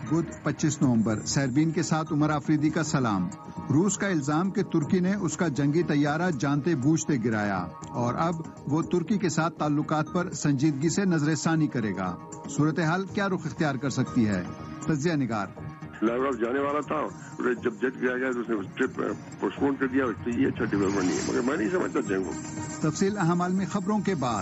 بدھ 25 نومبر سیربین کے ساتھ عمر آفریدی کا سلام. روس کا الزام کہ ترکی نے اس کا جنگی طیارہ جانتے بوجھتے گرایا اور اب وہ ترکی کے ساتھ تعلقات پر سنجیدگی سے نظر ثانی کرے گا. صورتحال کیا رخ اختیار کر سکتی ہے؟ تجزیہ نگار. لاوراف جانے والا تھا، جب جج کیا گیا تو اس نے ٹرپ پوسٹ پون کر دیا. یہ اچھا ڈیولپمنٹ نہیں ہے، مگر میں نہیں سمجھتا جنگ ہو. تفصیل اہم عالمی خبروں کے بعد.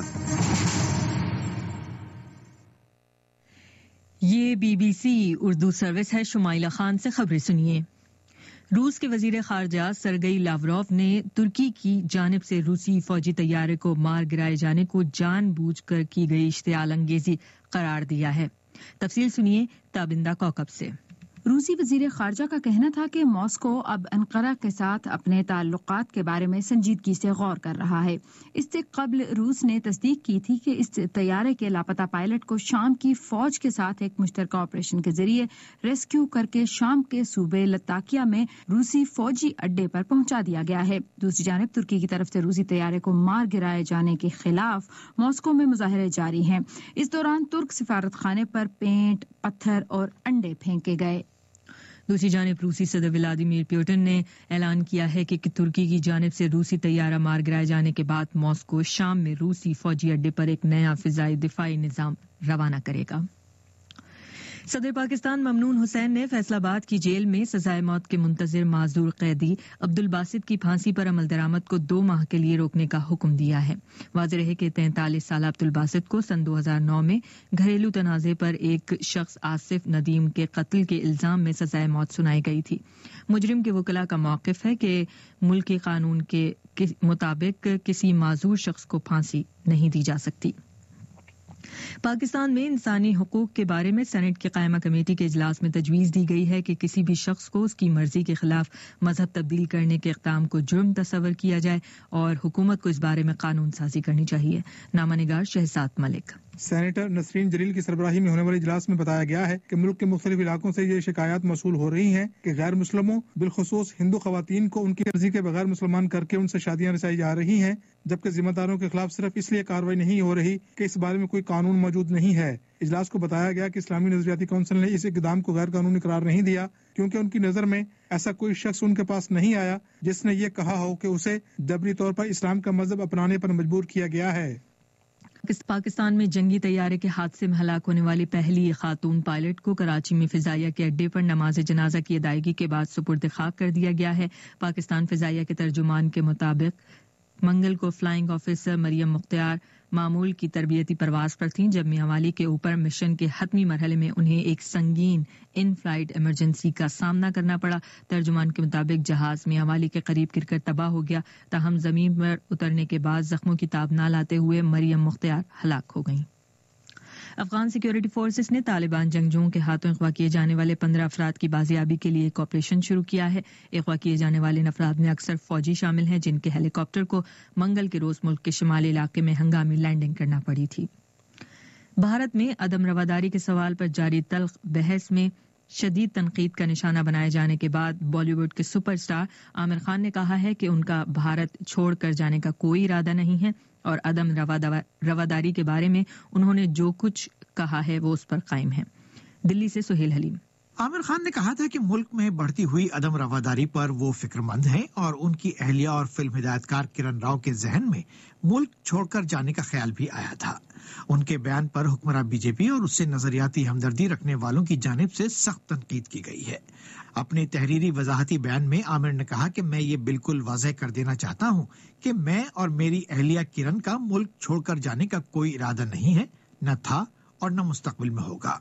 یہ BBC اردو سروس ہے. شمائلہ خان سے خبریں سنیے. روس کے وزیر خارجہ سرگئی لاوروف نے ترکی کی جانب سے روسی فوجی طیارے کو مار گرائے جانے کو جان بوجھ کر کی گئی اشتعال انگیزی قرار دیا ہے. تفصیل سنیے تابندہ کوکب سے. روسی وزیر خارجہ کا کہنا تھا کہ ماسکو اب انقرہ کے ساتھ اپنے تعلقات کے بارے میں سنجیدگی سے غور کر رہا ہے. اس سے قبل روس نے تصدیق کی تھی کہ اس طیارے کے لاپتہ پائلٹ کو شام کی فوج کے ساتھ ایک مشترکہ آپریشن کے ذریعے ریسکیو کر کے شام کے صوبے لتاکیہ میں روسی فوجی اڈے پر پہنچا دیا گیا ہے. دوسری جانب ترکی کی طرف سے روسی طیارے کو مار گرائے جانے کے خلاف ماسکو میں مظاہرے جاری ہیں. اس دوران ترک سفارت خانے پر پینٹ، پتھر اور انڈے پھینکے گئے. دوسری جانب روسی صدر ولادیمیر پوٹن نے اعلان کیا ہے کہ ترکی کی جانب سے روسی طیارہ مار گرائے جانے کے بعد ماسکو شام میں روسی فوجی اڈے پر ایک نیا فضائی دفاعی نظام روانہ کرے گا. صدر پاکستان ممنون حسین نے فیصل آباد کی جیل میں سزائے موت کے منتظر معذور قیدی عبدالباسط کی پھانسی پر عمل درآمد کو 2 ماہ کے لیے روکنے کا حکم دیا ہے. واضح رہے کہ 43 سالہ عبدالباسط کو سن 2009 میں گھریلو تنازع پر ایک شخص آصف ندیم کے قتل کے الزام میں سزائے موت سنائی گئی تھی. مجرم کے وکلاء کا موقف ہے کہ ملکی قانون کے مطابق کسی معذور شخص کو پھانسی نہیں دی جا سکتی. پاکستان میں انسانی حقوق کے بارے میں سینٹ کی قائمہ کمیٹی کے اجلاس میں تجویز دی گئی ہے کہ کسی بھی شخص کو اس کی مرضی کے خلاف مذہب تبدیل کرنے کے اقدام کو جرم تصور کیا جائے اور حکومت کو اس بارے میں قانون سازی کرنی چاہیے. نامہ نگار شہزاد ملک. سینیٹر نسرین جلیل کی سربراہی میں ہونے والے اجلاس میں بتایا گیا ہے کہ ملک کے مختلف علاقوں سے یہ شکایات موصول ہو رہی ہیں کہ غیر مسلموں بالخصوص ہندو خواتین کو ان کی مرضی کے بغیر مسلمان کر کے ان سے شادیاں رچائی جا رہی ہیں، جبکہ ذمہ داروں کے خلاف صرف اس لیے کارروائی نہیں ہو رہی کہ اس بارے میں کوئی قانون موجود نہیں ہے. اجلاس کو بتایا گیا کہ اسلامی نظریاتی کونسل نے اس اقدام کو غیر قانونی قرار نہیں دیا کیونکہ ان کی نظر میں ایسا کوئی شخص ان کے پاس نہیں آیا جس نے یہ کہا ہو کہ اسے جبری طور پر اسلام کا مذہب اپنانے پر مجبور کیا گیا ہے. پاکستان میں جنگی طیارے کے حادثے میں ہلاک ہونے والی پہلی خاتون پائلٹ کو کراچی میں فضائیہ کے اڈے پر نماز جنازہ کی ادائیگی کے بعد سپرد خاک کر دیا گیا ہے. پاکستان فضائیہ کے ترجمان کے مطابق منگل کو فلائنگ آفیسر مریم مختار معمول کی تربیتی پرواز پر تھیں جب میاں والی کے اوپر مشن کے حتمی مرحلے میں انہیں ایک سنگین ان فلائٹ ایمرجنسی کا سامنا کرنا پڑا. ترجمان کے مطابق جہاز میاں والی کے قریب گر کر تباہ ہو گیا، تاہم زمین پر اترنے کے بعد زخموں کی تاب نہ لاتے ہوئے مریم مختار ہلاک ہو گئیں. افغان سیکیورٹی فورسز نے طالبان جنگجوؤں کے ہاتھوں اغوا کیے جانے والے 15 افراد کی بازیابی کے لیے ایک آپریشن شروع کیا ہے. اغوا کیے جانے والے افراد میں اکثر فوجی شامل ہیں جن کے ہیلی کاپٹر کو منگل کے روز ملک کے شمالی علاقے میں ہنگامی لینڈنگ کرنا پڑی تھی. بھارت میں عدم رواداری کے سوال پر جاری تلخ بحث میں شدید تنقید کا نشانہ بنائے جانے کے بعد بالی ووڈ کے سپر سٹار عامر خان نے کہا ہے کہ ان کا بھارت چھوڑ کر جانے کا کوئی ارادہ نہیں ہے اور عدم رواداری کے بارے میں انہوں نے جو کچھ کہا ہے وہ اس پر قائم ہے. دلی سے سہیل حلیم. عامر خان نے کہا تھا کہ ملک میں بڑھتی ہوئی عدم رواداری پر وہ فکر مند ہیں اور ان کی اہلیہ اور فلم ہدایت کار کرن راؤ کے ذہن میں ملک چھوڑ کر جانے کا خیال بھی آیا تھا. ان کے بیان پر حکمراں بی جے پی اور اس سے نظریاتی ہمدردی رکھنے والوں کی جانب سے سخت تنقید کی گئی ہے. اپنے تحریری وضاحتی بیان میں عامر نے کہا کہ میں یہ بالکل واضح کر دینا چاہتا ہوں کہ میں اور میری اہلیہ کرن کا ملک چھوڑ کر جانے کا کوئی ارادہ نہیں ہے، نہ تھا اور نہ مستقبل میں ہوگا.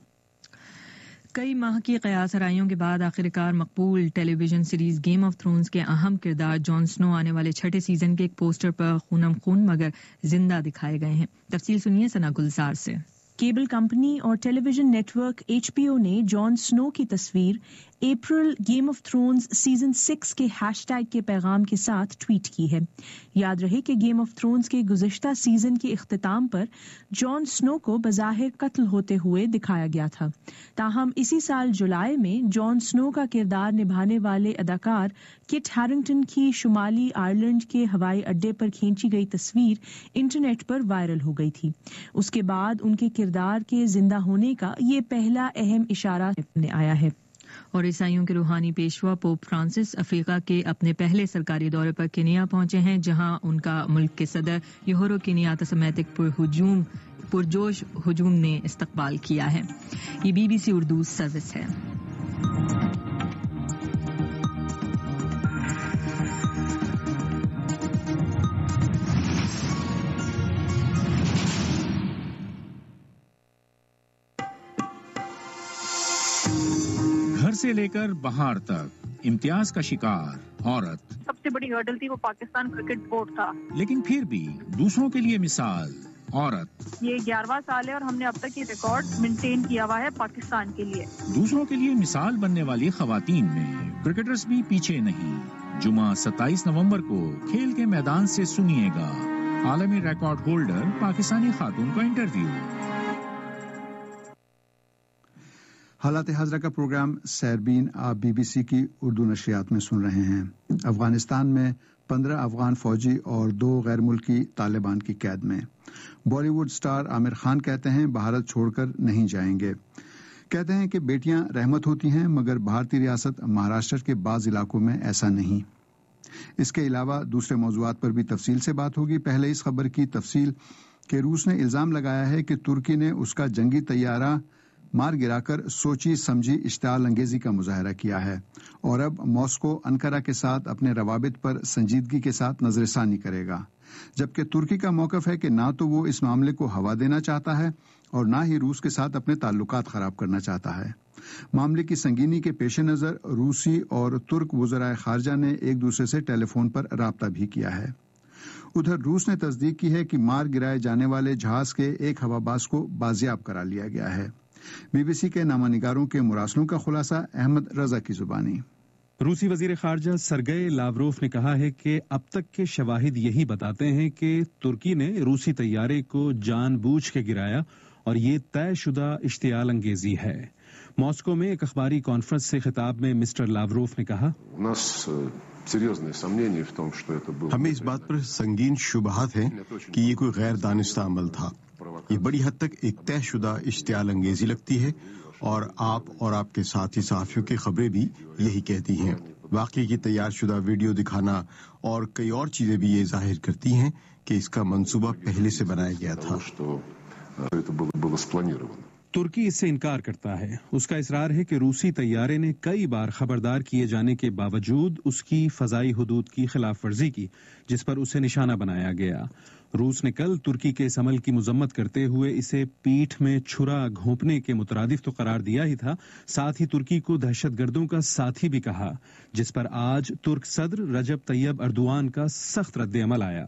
کئی ماہ کی قیاس آرائیوں کے بعد آخرکار مقبول television series game of thrones کے اہم کردار جان سنو آنے والے 6 سیزن کے ایک پوسٹر پر خونم خون مگر زندہ دکھائے گئے ہیں. تفصیل سنیے ثنا گلزار سے. کیبل کمپنی اور television network HBO نے جان سنو کی تصویر اپریل گیم آف تھرونز سیزن 6 کے ہیش ٹیگ کے پیغام کے ساتھ ٹویٹ کی ہے. یاد رہے کہ گیم آف تھرونز کے گزشتہ سیزن کے اختتام پر جان سنو کو بظاہر قتل ہوتے ہوئے دکھایا گیا تھا، تاہم اسی سال جولائی میں جان سنو کا کردار نبھانے والے اداکار کٹ ہیرنگٹن کی شمالی آئرلینڈ کے ہوائی اڈے پر کھینچی گئی تصویر انٹرنیٹ پر وائرل ہو گئی تھی. اس کے بعد ان کے کردار کے زندہ ہونے کا یہ پہلا اہم اشارہ سامنے آیا ہے۔ اور عیسائیوں کے روحانی پیشوا پوپ فرانسس افریقہ کے اپنے پہلے سرکاری دورے پر کینیا پہنچے ہیں، جہاں ان کا ملک کے صدر یوہورو کینیاتا سمیت پرجوش ہجوم نے استقبال کیا ہے۔ یہ BBC اردو سروس ہے۔ گھر سے لے کر بہار تک امتیاز کا شکار عورت سب سے بڑی ہرڈل تھی وہ پاکستان کرکٹ بورڈ تھا، لیکن پھر بھی دوسروں کے لیے مثال عورت۔ یہ 11واں سال ہے اور ہم نے اب تک یہ ریکارڈ مینٹین کیا ہوا ہے پاکستان کے لیے۔ دوسروں کے لیے مثال بننے والی خواتین میں کرکٹرز بھی پیچھے نہیں۔ جمعہ 27 نومبر کو کھیل کے میدان سے سنیے گا عالمی ریکارڈ ہولڈر پاکستانی خاتون کا انٹرویو۔ حالات حاضرہ کا پروگرام سیربین آپ BBC کی اردو نشریات میں سن رہے ہیں۔ افغانستان میں 15 افغان فوجی اور 2 غیر ملکی طالبان کی قید میں۔ Bollywood star Aamir Khan کہتے ہیں بھارت چھوڑ کر نہیں جائیں گے۔ کہتے ہیں کہ بیٹیاں رحمت ہوتی ہیں، مگر بھارتی ریاست مہاراشٹر کے بعض علاقوں میں ایسا نہیں۔ اس کے علاوہ دوسرے موضوعات پر بھی تفصیل سے بات ہوگی۔ پہلے اس خبر کی تفصیل کہ روس نے الزام لگایا ہے کہ ترکی نے اس کا جنگی طیارہ مار گرا کر سوچی سمجھی اشتعال انگیزی کا مظاہرہ کیا ہے، اور اب ماسکو انقرہ کے ساتھ اپنے روابط پر سنجیدگی کے ساتھ نظر ثانی کرے گا، جبکہ ترکی کا موقف ہے کہ نہ تو وہ اس معاملے کو ہوا دینا چاہتا ہے اور نہ ہی روس کے ساتھ اپنے تعلقات خراب کرنا چاہتا ہے۔ معاملے کی سنگینی کے پیش نظر روسی اور ترک وزرائے خارجہ نے ایک دوسرے سے ٹیلی فون پر رابطہ بھی کیا ہے۔ ادھر روس نے تصدیق کی ہے کہ مار گرائے جانے والے جہاز کے ایک ہواباز کو بازیاب کرا لیا گیا ہے۔ BBC کے نامہ نگاروں کے مراسلوں کا خلاصہ احمد رضا کی زبانی۔ روسی وزیر خارجہ سرگئی لاوروف نے کہا ہے کہ اب تک کے شواہد یہی بتاتے ہیں کہ ترکی نے روسی طیارے کو جان بوجھ کے گرایا اور یہ طے شدہ اشتعال انگیزی ہے۔ ماسکو میں ایک اخباری کانفرنس سے خطاب میں مسٹر لاوروف نے کہا، ہمیں اس بات پر سنگین شبہات ہیں کہ یہ کوئی غیر دانستہ عمل تھا۔ یہ بڑی حد تک ایک طے شدہ اشتعال انگیزی لگتی ہے، اور آپ کے ساتھی صحافیوں کی خبریں بھی یہی کہتی ہیں۔ واقعے کی تیار شدہ ویڈیو دکھانا اور کئی اور چیزیں بھی یہ ظاہر کرتی ہیں کہ اس کا منصوبہ پہلے سے بنایا گیا تھا۔ ترکی اس سے انکار کرتا ہے۔ اس کا اصرار ہے کہ روسی طیارے نے کئی بار خبردار کیے جانے کے باوجود اس کی فضائی حدود کی خلاف ورزی کی، جس پر اسے نشانہ بنایا گیا۔ روس نے کل ترکی کے اس عمل کی مذمت کرتے ہوئے اسے پیٹھ میں چھرا گھونپنے کے مترادف تو قرار دیا ہی تھا، ساتھ ہی ترکی کو دہشت گردوں کا ساتھی بھی کہا، جس پر آج ترک صدر رجب طیب اردوان کا سخت رد عمل آیا۔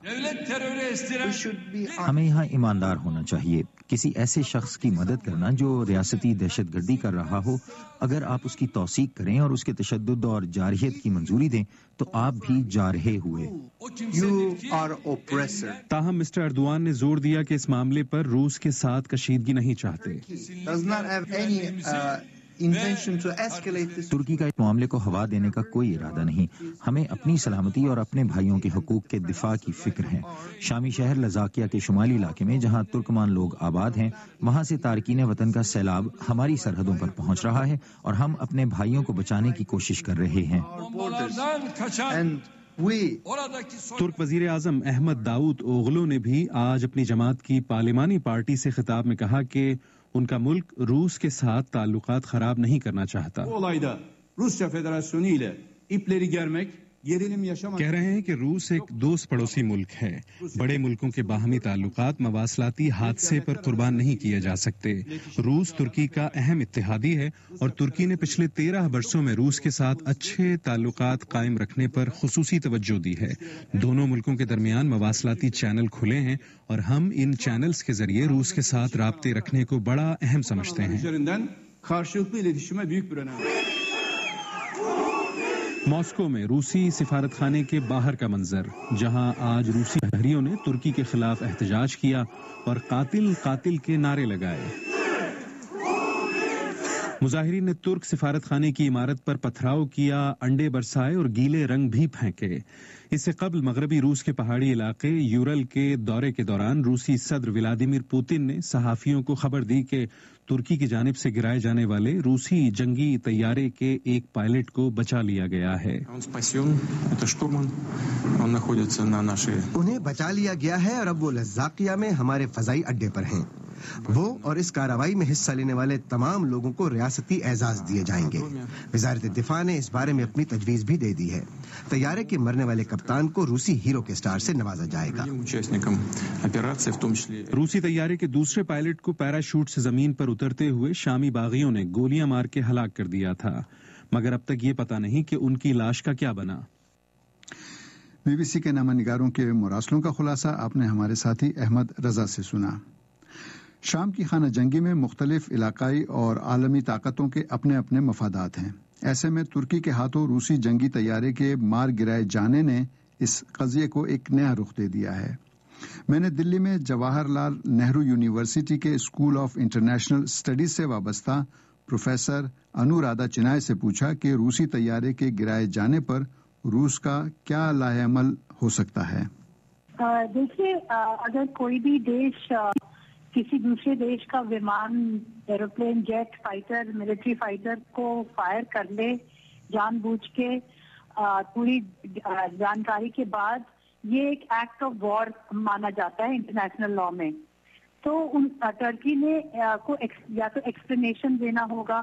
ہمیں یہاں ایماندار ہونا چاہیے۔ کسی ایسے شخص کی مدد کرنا جو ریاستی دہشت گردی کر رہا ہو، اگر آپ اس کی توثیق کریں اور اس کے تشدد اور جارحیت کی منظوری دیں تو آپ بھی جارحے ہوئے۔ تاہم مسٹر اردوان نے زور دیا کہ اس معاملے پر روس کے ساتھ کشیدگی نہیں چاہتے۔ ترکی کا اس معاملے کو ہوا دینے کا کوئی ارادہ نہیں۔ ہمیں اپنی سلامتی اور اپنے بھائیوں کے حقوق کے دفاع کی فکر ہے۔ شامی شہر لذاکیہ کے شمالی علاقے میں جہاں ترکمان لوگ آباد ہیں، وہاں سے تارکین وطن کا سیلاب ہماری سرحدوں پر پہنچ رہا ہے اور ہم اپنے بھائیوں کو بچانے کی کوشش کر رہے ہیں۔ ترک وزیر اعظم احمد داؤد اوغلو نے بھی آج اپنی جماعت کی پارلیمانی پارٹی سے خطاب میں کہا کہ ان کا ملک روس کے ساتھ تعلقات خراب نہیں کرنا چاہتا۔ کہہ رہے ہیں کہ روس ایک دوست پڑوسی ملک ہے۔ بڑے ملکوں کے باہمی تعلقات مواصلاتی حادثے پر قربان نہیں کیے جا سکتے۔ روس ترکی کا اہم اتحادی ہے اور ترکی نے پچھلے 13 برسوں میں روس کے ساتھ اچھے تعلقات قائم رکھنے پر خصوصی توجہ دی ہے۔ دونوں ملکوں کے درمیان مواصلاتی چینل کھلے ہیں اور ہم ان چینلز کے ذریعے روس کے ساتھ رابطے رکھنے کو بڑا اہم سمجھتے ہیں۔ ماسکو میں روسی سفارت خانے کے باہر کا منظر، جہاں آج روسی شہریوں نے ترکی کے خلاف احتجاج کیا اور قاتل قاتل کے نعرے لگائے۔ मुजाहिरीन ने तुर्क सिफारत खाने की इमारत पर पथराव किया, अंडे बरसाए और गीले रंग भी फेंके। इससे कबल मगरबी रूस के पहाड़ी इलाके यूरल के दौरे के दौरान रूसी सदर व्लादिमीर पुतिन ने सहाफियों को खबर दी कि तुर्की की जानिब से गिराए जाने वाले रूसी जंगी तैयारे के एक पायलट को बचा लिया गया है। उन्हें बचा लिया गया है और अब वो लज़ाकिया में हमारे फजाई अड्डे पर हैं। वो और इस कार्रवाई में हिस्सा लेने वाले तमाम लोगों को रियासती एजाज दिए जाएंगे। वज़ारत दिफा ने इस बारे में अपनी तजवीज़ भी दे दी है। तैयारे के मरने वाले कप्तान को रूसी हीरो के स्टार से नवाजा जाएगा। रूसी तैयारे के दूसरे पायलट को पैराशूट से जमीन पर उतरते हुए शामी बागियों ने गोलियां मार के हलाक कर दिया था, मगर अब तक ये पता नहीं कि उनकी लाश का क्या बना। बीबीसी के नामा निगारों के मुरासलों का खुलासा आपने हमारे साथी अहमद रजा से सुना। शाम की खाना जंगी में मुख्तलिफ इलाकाई और आलमी ताकतों के अपने अपने मफादात हैं। ऐसे में तुर्की के हाथों रूसी जंगी तैयारे के मार गिराए जाने ने इस कज़िये को एक नया रुख दे दिया है। मैंने दिल्ली में जवाहरलाल नेहरू यूनिवर्सिटी के स्कूल ऑफ इंटरनेशनल स्टडीज से वाबस्ता प्रोफेसर अनुराधा चिनाय से पूछा कि रूसी तैयारे के गिराए जाने पर रूस का क्या लाहेअमल हो सकता है। देखिए, अगर कोई भी देश किसी दूसरे देश का विमान, aeroplane, jet, fighter, military fighter को फायर कर ले जानबूझ के पूरी जानकारी के बाद, ये एक एक्ट ऑफ वॉर माना जाता है इंटरनेशनल लॉ में। तो टर्की ने को या तो एक्सप्लेनेशन देना होगा,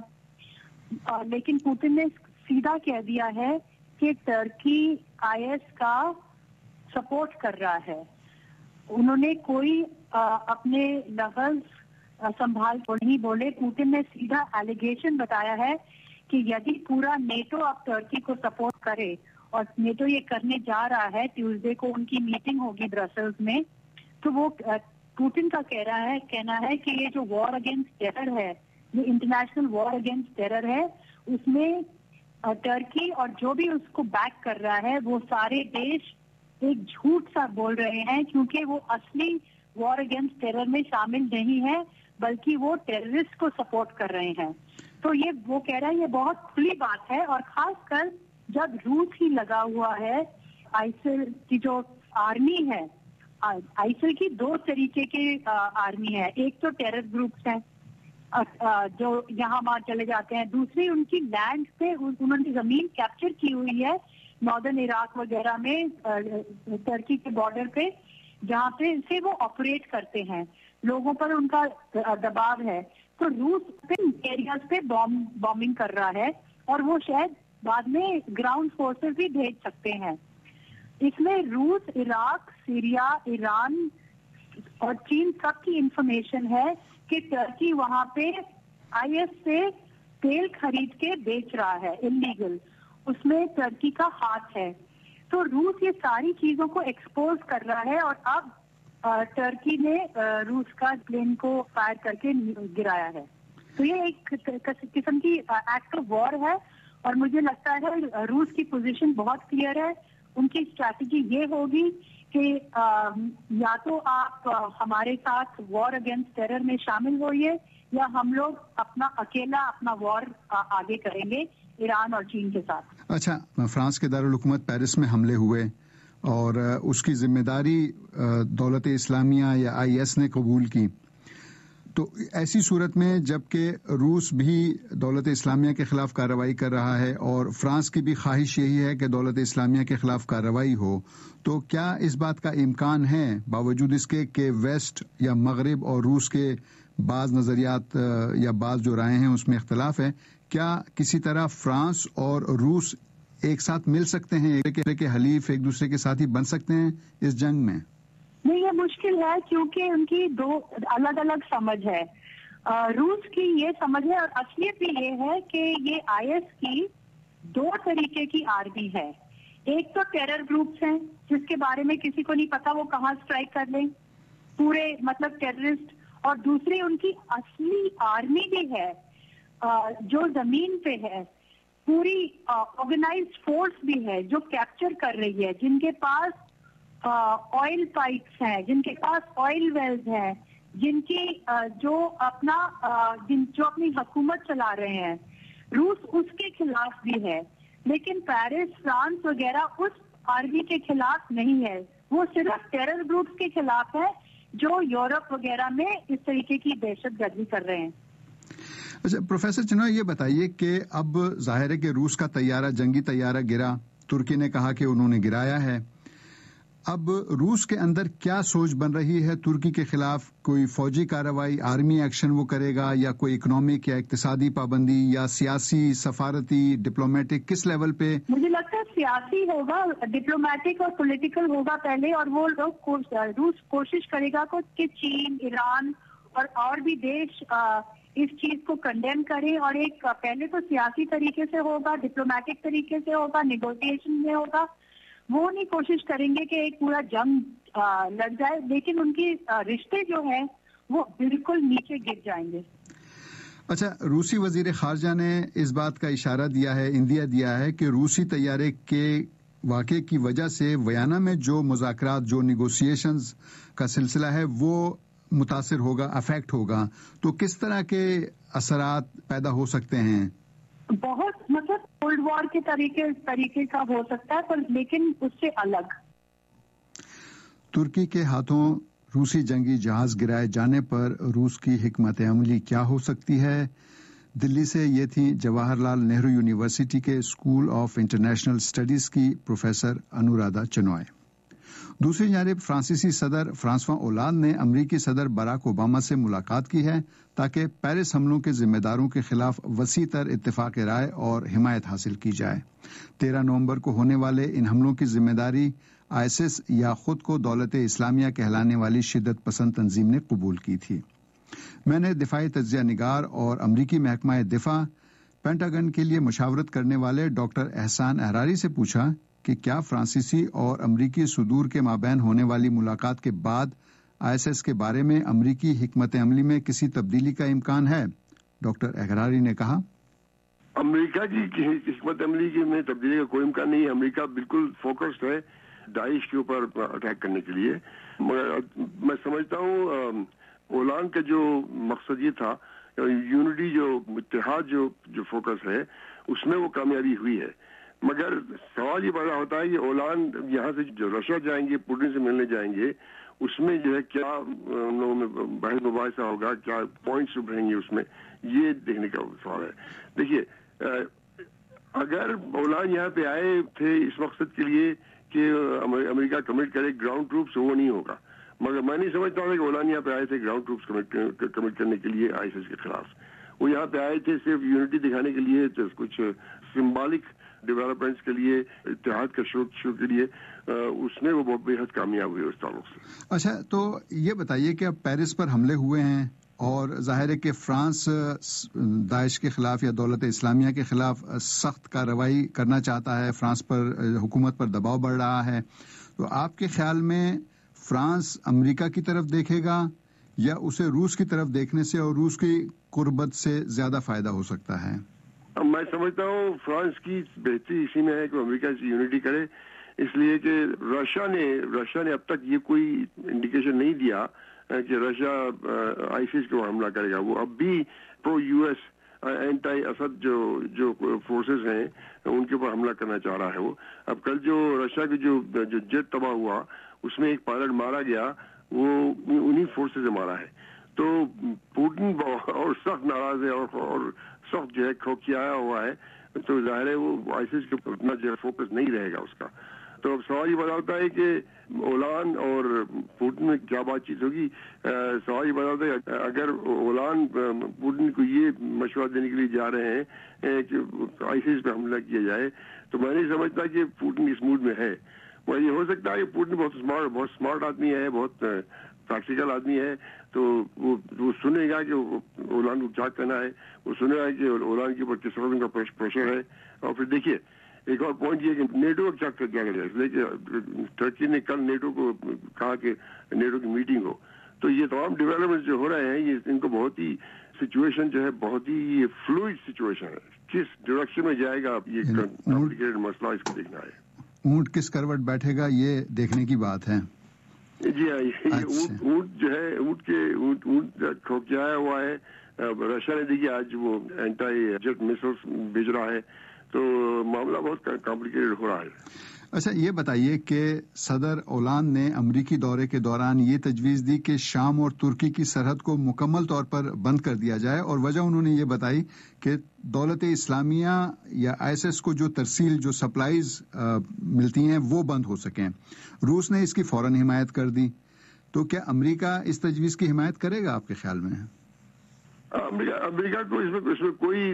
लेकिन पुतिन ने सीधा कह दिया है कि टर्की आईएस का सपोर्ट कर रहा है। उन्होंने कोई अपने लफ्ज संभाल को नहीं बोले। पुतिन ने सीधा एलिगेशन बताया है कि यदि पूरा नेटो अब टर्की को सपोर्ट करे, और नेटो ये करने जा रहा है, ट्यूसडे को उनकी मीटिंग होगी ब्रसल्स में, तो वो पुतिन का कहना है कि ये जो वॉर अगेंस्ट टेरर है, ये इंटरनेशनल वॉर अगेंस्ट टेरर है, उसमें टर्की और जो भी उसको बैक कर रहा है वो सारे देश एक झूठ सा बोल रहे हैं, क्योंकि वो असली वॉर अगेंस्ट टेरर में शामिल नहीं है, बल्कि वो टेररिस्ट को सपोर्ट कर रहे हैं। तो ये वो कह रहा है, ये बहुत खुली बात है, और खासकर जब रूस ही लगा हुआ है। आईसिल की जो आर्मी है, आईसिल की दो तरीके के आर्मी है। एक तो टेरर ग्रुप्स हैं जो यहाँ वहाँ चले जाते हैं, दूसरी उनकी लैंड पे उन्होंने जमीन कैप्चर की हुई है नॉर्दर्न इराक वगैरह में, टर्की के बॉर्डर पे, जहाँ पे से वो ऑपरेट करते हैं, लोगों पर उनका दबाव है। तो रूस एरियाज पे बॉम्बिंग कर रहा है, और वो शायद बाद में ग्राउंड फोर्सेस भी भेज सकते हैं। इसमें रूस, इराक, सीरिया, ईरान और चीन सबकी इंफॉर्मेशन है कि टर्की वहाँ पे आईएस से तेल खरीद के बेच रहा है इलीगल, उसमें टर्की का हाथ है। तो रूस ये सारी चीजों को एक्सपोज कर रहा है, और अब टर्की ने रूस का प्लेन को फायर करके गिराया है। तो ये एक किस्म की एक्ट ऑफ वॉर है, और मुझे लगता है रूस की पोजीशन बहुत क्लियर है। उनकी स्ट्रैटेजी ये होगी कि या तो आप हमारे साथ वॉर अगेंस्ट टेरर में शामिल होइए, या हम लोग अपना वॉर आगे करेंगे ईरान और चीन के साथ। अच्छा, फ्रांस के दारुल हुकूमत पेरिस में हमले हुए और उसकी जिम्मेदारी दौलत इस्लामिया या आईएस ने कबूल की, तो ऐसी सूरत में जबकि रूस भी दौलत इस्लामिया के खिलाफ कार्रवाई कर रहा है और फ्रांस की भी ख्वाहिश यही है कि दौलत इस्लामिया के खिलाफ कार्रवाई हो, तो क्या इस बात का इम्कान है बावजूद इसके कि वेस्ट या मगरिब और रूस के बाज नजरियात या बाज जो राय हैं उसमें इख्तलाफ है, क्या किसी तरह फ्रांस और रूस एक साथ मिल सकते हैं, एक हलीफ एक दूसरे के साथ ही बन सकते हैं इस जंग में? नहीं, ये मुश्किल है, क्योंकि उनकी दो अलग अलग समझ है। रूस की ये समझ है, और असलियत भी ये है कि ये आईएस की दो तरीके की आर्मी है। एक तो टेरर ग्रुप्स हैं जिसके बारे में किसी को नहीं पता वो कहाँ स्ट्राइक कर लें, पूरे मतलब टेररिस्ट, और दूसरी उनकी असली आर्मी भी है जो जमीन पे है, पूरी ऑर्गेनाइज्ड फोर्स भी है जो कैप्चर कर रही है, जिनके पास ऑयल पाइप्स हैं, जिनके पास ऑयल वेल्स हैं, جن کی جو اپنی حکومت چلا رہے ہیں، روس اس کے خلاف بھی ہے، لیکن پیرس، فرانس وغیرہ اس آرمی کے خلاف نہیں ہے، وہ صرف ٹیرر گروپس کے خلاف ہے جو یورپ وغیرہ میں اس طریقے کی دہشت گردی کر رہے ہیں۔ اچھا پروفیسر چنوائے، یہ بتائیے کہ اب ظاہر ہے کہ روس کا جنگی طیارہ گرا، ترکی نے کہا کہ انہوں نے گرایا ہے، اب روس کے اندر کیا سوچ بن رہی ہے ترکی کے خلاف؟ کوئی فوجی کارروائی، آرمی ایکشن وہ کرے گا، یا کوئی اکنامک یا اقتصادی پابندی، یا سیاسی، سفارتی، ڈپلومیٹک، کس لیول پہ؟ مجھے لگتا ہے سیاسی ہوگا، ڈپلومیٹک اور پولیٹیکل ہوگا پہلے، اور وہ لوگ روس کوشش کرے گا کہ چین، ایران اور بھی دیش اس چیز کو کنڈیم کریں، اور ایک پہلے تو سیاسی طریقے سے ہوگا، ڈپلومیٹک طریقے سے ہوگا، نیگوشیشن میں ہوگا، وہ نہیں کوشش کریں گے کہ ایک پورا جنگ لڑ جائے، لیکن ان کی رشتے جو ہیں وہ بالکل نیچے گر جائیں گے۔ اچھا، روسی وزیر خارجہ نے اس بات کا اشارہ دیا ہے، اندیا دیا ہے کہ روسی طیارے کے واقعے کی وجہ سے ویانا میں جو مذاکرات، جو نیگوشیشنز کا سلسلہ ہے وہ متاثر ہوگا، افیکٹ ہوگا، تو کس طرح کے اثرات پیدا ہو سکتے ہیں؟ بہت کولڈ وار کے طریقے کا ہو سکتا ہے، پر لیکن اس سے الگ۔ ترکی کے ہاتھوں روسی جنگی جہاز گرائے جانے پر روس کی حکمت عملی کیا ہو سکتی ہے؟ دلی سے یہ تھی جواہر لال نہرو یونیورسٹی کے اسکول آف انٹرنیشنل اسٹڈیز کی پروفیسر انورادھا چنوائے۔ دوسری جانب فرانسیسی صدر فرانسوا اولاد نے امریکی صدر باراک اوباما سے ملاقات کی ہے تاکہ پیرس حملوں کے ذمہ داروں کے خلاف وسیع تر اتفاق رائے اور حمایت حاصل کی جائے۔ 13 نومبر کو ہونے والے ان حملوں کی ذمہ داری آئیسس یا خود کو دولت اسلامیہ کہلانے والی شدت پسند تنظیم نے قبول کی تھی۔ میں نے دفاعی تجزیہ نگار اور امریکی محکمہ دفاع پینٹاگن کے لیے مشاورت کرنے والے ڈاکٹر احسان احراری سے پوچھا کہ کیا فرانسیسی اور امریکی صدور کے مابین ہونے والی ملاقات کے بعد آئی ایس ایس کے بارے میں امریکی حکمت عملی میں کسی تبدیلی کا امکان ہے؟ ڈاکٹر احراری نے کہا، امریکہ کی حکمت عملی میں تبدیلی کا کوئی امکان نہیں ہے۔ امریکہ بالکل فوکسڈ ہے داعش کے اوپر اٹیک کرنے کے لیے۔ میں سمجھتا ہوں اولان کا جو مقصد یہ تھا، یونٹی، جو اتحاد، جو فوکس ہے، اس میں وہ کامیابی ہوئی ہے، مگر سوال یہ پیدا ہوتا ہے کہ اولان یہاں سے جو رشیا جائیں گے، پوٹن سے ملنے جائیں گے، اس میں جو ہے کیا ان لوگوں میں بحث مباحثہ ہوگا، کیا پوائنٹس ابھریں گے، اس میں یہ دیکھنے کا سوال ہے۔ دیکھیے، اگر اولان یہاں پہ آئے تھے اس مقصد کے لیے کہ امریکہ کمٹ کرے گراؤنڈ ٹروپس، وہ نہیں ہوگا، مگر میں نہیں سمجھتا ہوں کہ اولان یہاں پہ آئے تھے گراؤنڈ ٹروپس کمٹ کرنے کے لیے آئی ایس ایس کے خلاف۔ وہ یہاں پہ آئے تھے صرف یونٹی دکھانے کے لیے، کچھ سمبولک ڈیولپمنٹس کے لیے، اتحاد کا شروع کے لیے، اس میں وہ بہت بے حد کامیاب ہوئے اس تعلق سے۔ اچھا، تو یہ بتائیے کہ اب پیرس پر حملے ہوئے ہیں اور ظاہر ہے کہ فرانس داعش کے خلاف یا دولت اسلامیہ کے خلاف سخت کارروائی کرنا چاہتا ہے، فرانس پر، حکومت پر دباؤ بڑھ رہا ہے، تو آپ کے خیال میں فرانس امریکہ کی طرف دیکھے گا یا اسے روس کی طرف دیکھنے سے اور روس کی قربت سے زیادہ فائدہ ہو سکتا ہے؟ میں سمجھتا ہوں فرانس کی بہتری اسی میں ہے کہ امریکہ سے یونٹی کرے، اس لیے کہ رشیا نے اب تک یہ کوئی انڈیکیشن نہیں دیا کہ رشیا آئیسس کو حملہ کرے گا۔ وہ اب بھی pro U S anti Assad جو فورسز ہیں ان کے اوپر حملہ کرنا چاہ رہا ہے۔ وہ اب کل جو رشیا کی جو جیٹ تباہ ہوا، اس میں ایک پائلٹ مارا گیا، وہ انہی فورسز سے مارا ہے۔ تو پوٹن اور سخت ناراض ہے اور سخت جو ہے کھوکھیایا ہوا ہے، تو ظاہر ہے وہ آئیسس کے اوپر اتنا جو ہے فوکس نہیں رہے گا اس کا۔ تو اب سوال یہ پیدا ہوتا ہے کہ اولان اور پوٹن میں کیا بات چیت ہوگی۔ سوال یہ پیدا ہوتا ہے اگر اولان پوٹن کو یہ مشورہ دینے کے لیے جا رہے ہیں کہ آئیسس پہ حملہ کیا جائے، تو میں نہیں سمجھتا کہ پوٹن اس موڈ میں ہے۔ وہ یہ ہو سکتا ہے کہ پوٹن بہت اسمارٹ آدمی ہے، بہت پریکٹیکل آدمی ہے، تو وہ سنے گا کہ اولان کو کیا کہنا ہے، وہ سنے گا کہ اولان کے اوپر کس قسم کا پریشر ہے۔ اور پھر دیکھیے ایک اور پوائنٹ یہ کہ نیٹو کیا کیا جائے، اس لیے کہ ترکی نے کل نیٹو کو کہا کہ نیٹو کی میٹنگ ہو، تو یہ تمام ڈیولپمنٹ جو ہو رہے ہیں یہ ان کو بہت ہی سچویشن جو ہے بہت ہی فلوئڈ سچویشن ہے، کس ڈائریکشن میں جائے گا یہ کمپلیکیٹڈ مسئلہ، اس کو دیکھنا ہے۔ اونٹ کس کروٹ بیٹھے گا یہ دیکھنے کی بات ہے۔ جی ہاں، یہ اونٹ جو ہے اونٹ کھوکھایا ہوا ہے. رشیا نے دیکھیے آج وہ اینٹائی جیٹ میسلس بھیج رہا ہے، تو معاملہ بہت کمپلیکیٹڈ ہو رہا ہے. اچھا یہ بتائیے کہ صدر اولان نے امریکی دورے کے دوران یہ تجویز دی کہ شام اور ترکی کی سرحد کو مکمل طور پر بند کر دیا جائے، اور وجہ انہوں نے یہ بتائی کہ دولت اسلامیہ یا ISIS کو جو ترسیل جو سپلائیز ملتی ہیں وہ بند ہو سکیں. روس نے اس کی فوراً حمایت کر دی، تو کیا امریکہ اس تجویز کی حمایت کرے گا آپ کے خیال میں؟ امریکہ کو اس میں کوئی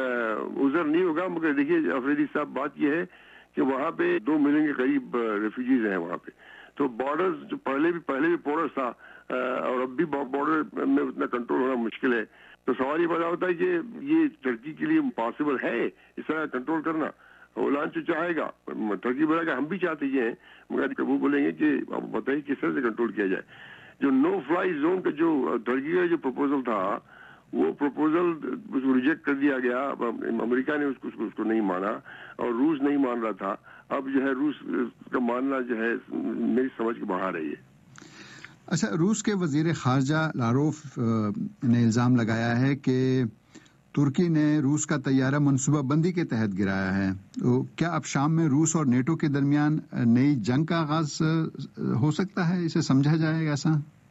عذر نہیں ہوگا، مگر دیکھیے افریدی صاحب بات یہ ہے کہ وہاں پہ 2 ملین کے قریب ریفیوجیز ہیں وہاں پہ، تو بارڈرز جو پہلے بھی بارڈر تھا اور اب بھی بارڈر میں اتنا کنٹرول ہونا مشکل ہے. تو سوال یہ پیدا ہوتا ہے کہ یہ ترکی کے لیے پاسبل ہے اس طرح کنٹرول کرنا؟ اولان جو چاہے گا، ترکی بولے گا ہم بھی چاہتے ہیں، مگر وہ بولیں گے کہ بتائیے کس طرح سے کنٹرول کیا جائے. جو نو فلائی زون کا جو ترکی کا جو پروپوزل تھا، وہ پروپوزل ریجیکٹ کر دیا گیا. امریکہ نے اس کو نہیں مانا اور روس نہیں مان رہا تھا. اب جو ہے روس کا ماننا جو ہے میری سمجھ کے باہر ہے. اچھا، روس کے وزیر خارجہ لاروف نے الزام لگایا ہے کہ ترکی نے روس کا طیارہ منصوبہ بندی کے تحت گرایا ہے. تو کیا اب شام میں روس اور نیٹو کے درمیان نئی جنگ کا آغاز ہو سکتا ہے؟ اسے سمجھا جائے گا ایسا؟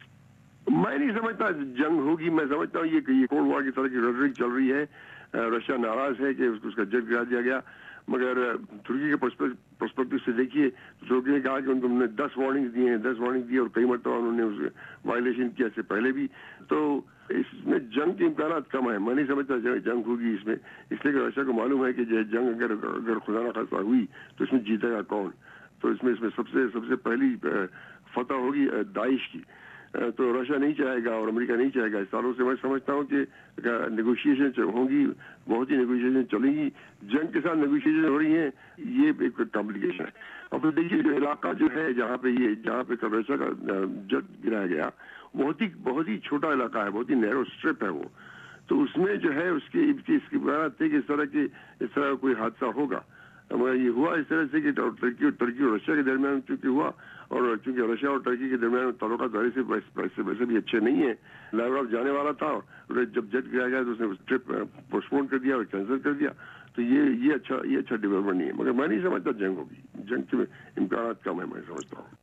میں نہیں سمجھتا جنگ ہوگی. میں سمجھتا ہوں یہ کولڈ وار کی طرح کی ریٹرک چل رہی ہے. رشیا ناراض ہے کہ اس کا جٹ گرا دیا گیا، مگر ترکی کے پرسپیکٹو سے دیکھیے، ترکی نے کہا کہ ان کو ہم نے 10 وارننگ دی ہیں، 10 وارننگ دی اور کئی مرتبہ انہوں نے اس وائلیشن کیا سے پہلے بھی. تو اس میں جنگ کے امکانات کم ہیں. میں نہیں سمجھتا جنگ ہوگی اس میں، اس لیے کہ رشیا کو معلوم ہے کہ جو جنگ اگر خدا نہ خاصہ ہوئی تو اس میں جیتے گا کون. تو اس میں سب سے پہلی فتح ہوگی داعش کی. تو رشیا نہیں چاہے گا اور امریکہ نہیں چاہے گا. اس سالوں سے میں سمجھتا ہوں کہ نیگوشیشن ہوں گی، بہت ہی نیگوشیشن چلیں گی. جنگ کے ساتھ نیگوشیشن ہو رہی ہیں، یہ ایک کمپلیکیشن ہے. اور پھر دیکھیے جو علاقہ جو ہے جہاں پہ رشیا کا جٹ گرایا گیا، بہت ہی چھوٹا علاقہ ہے، بہت ہی نیرو اسٹرپ ہے وہ. تو اس میں جو ہے اس کی بات تھی کہ اس طرح کوئی حادثہ ہوگا. مگر یہ ہوا اس طرح سے کہ ترکی اور رشیا کے درمیان چونکہ ہوا، اور چونکہ رشیا اور ترکی کے درمیان تعلقات ظاہر سے ویسے بھی اچھے نہیں ہیں. لاوراف جانے والا تھا، جب جٹ گرایا گیا تو اس نے ٹرپ پوسٹ پون کر دیا اور کینسل کر دیا. تو یہ اچھا ڈیولپمنٹ نہیں ہے. مگر میں نہیں سمجھتا جنگ ہوگی. جنگ کے امکانات کم ہیں، میں سمجھتا ہوں.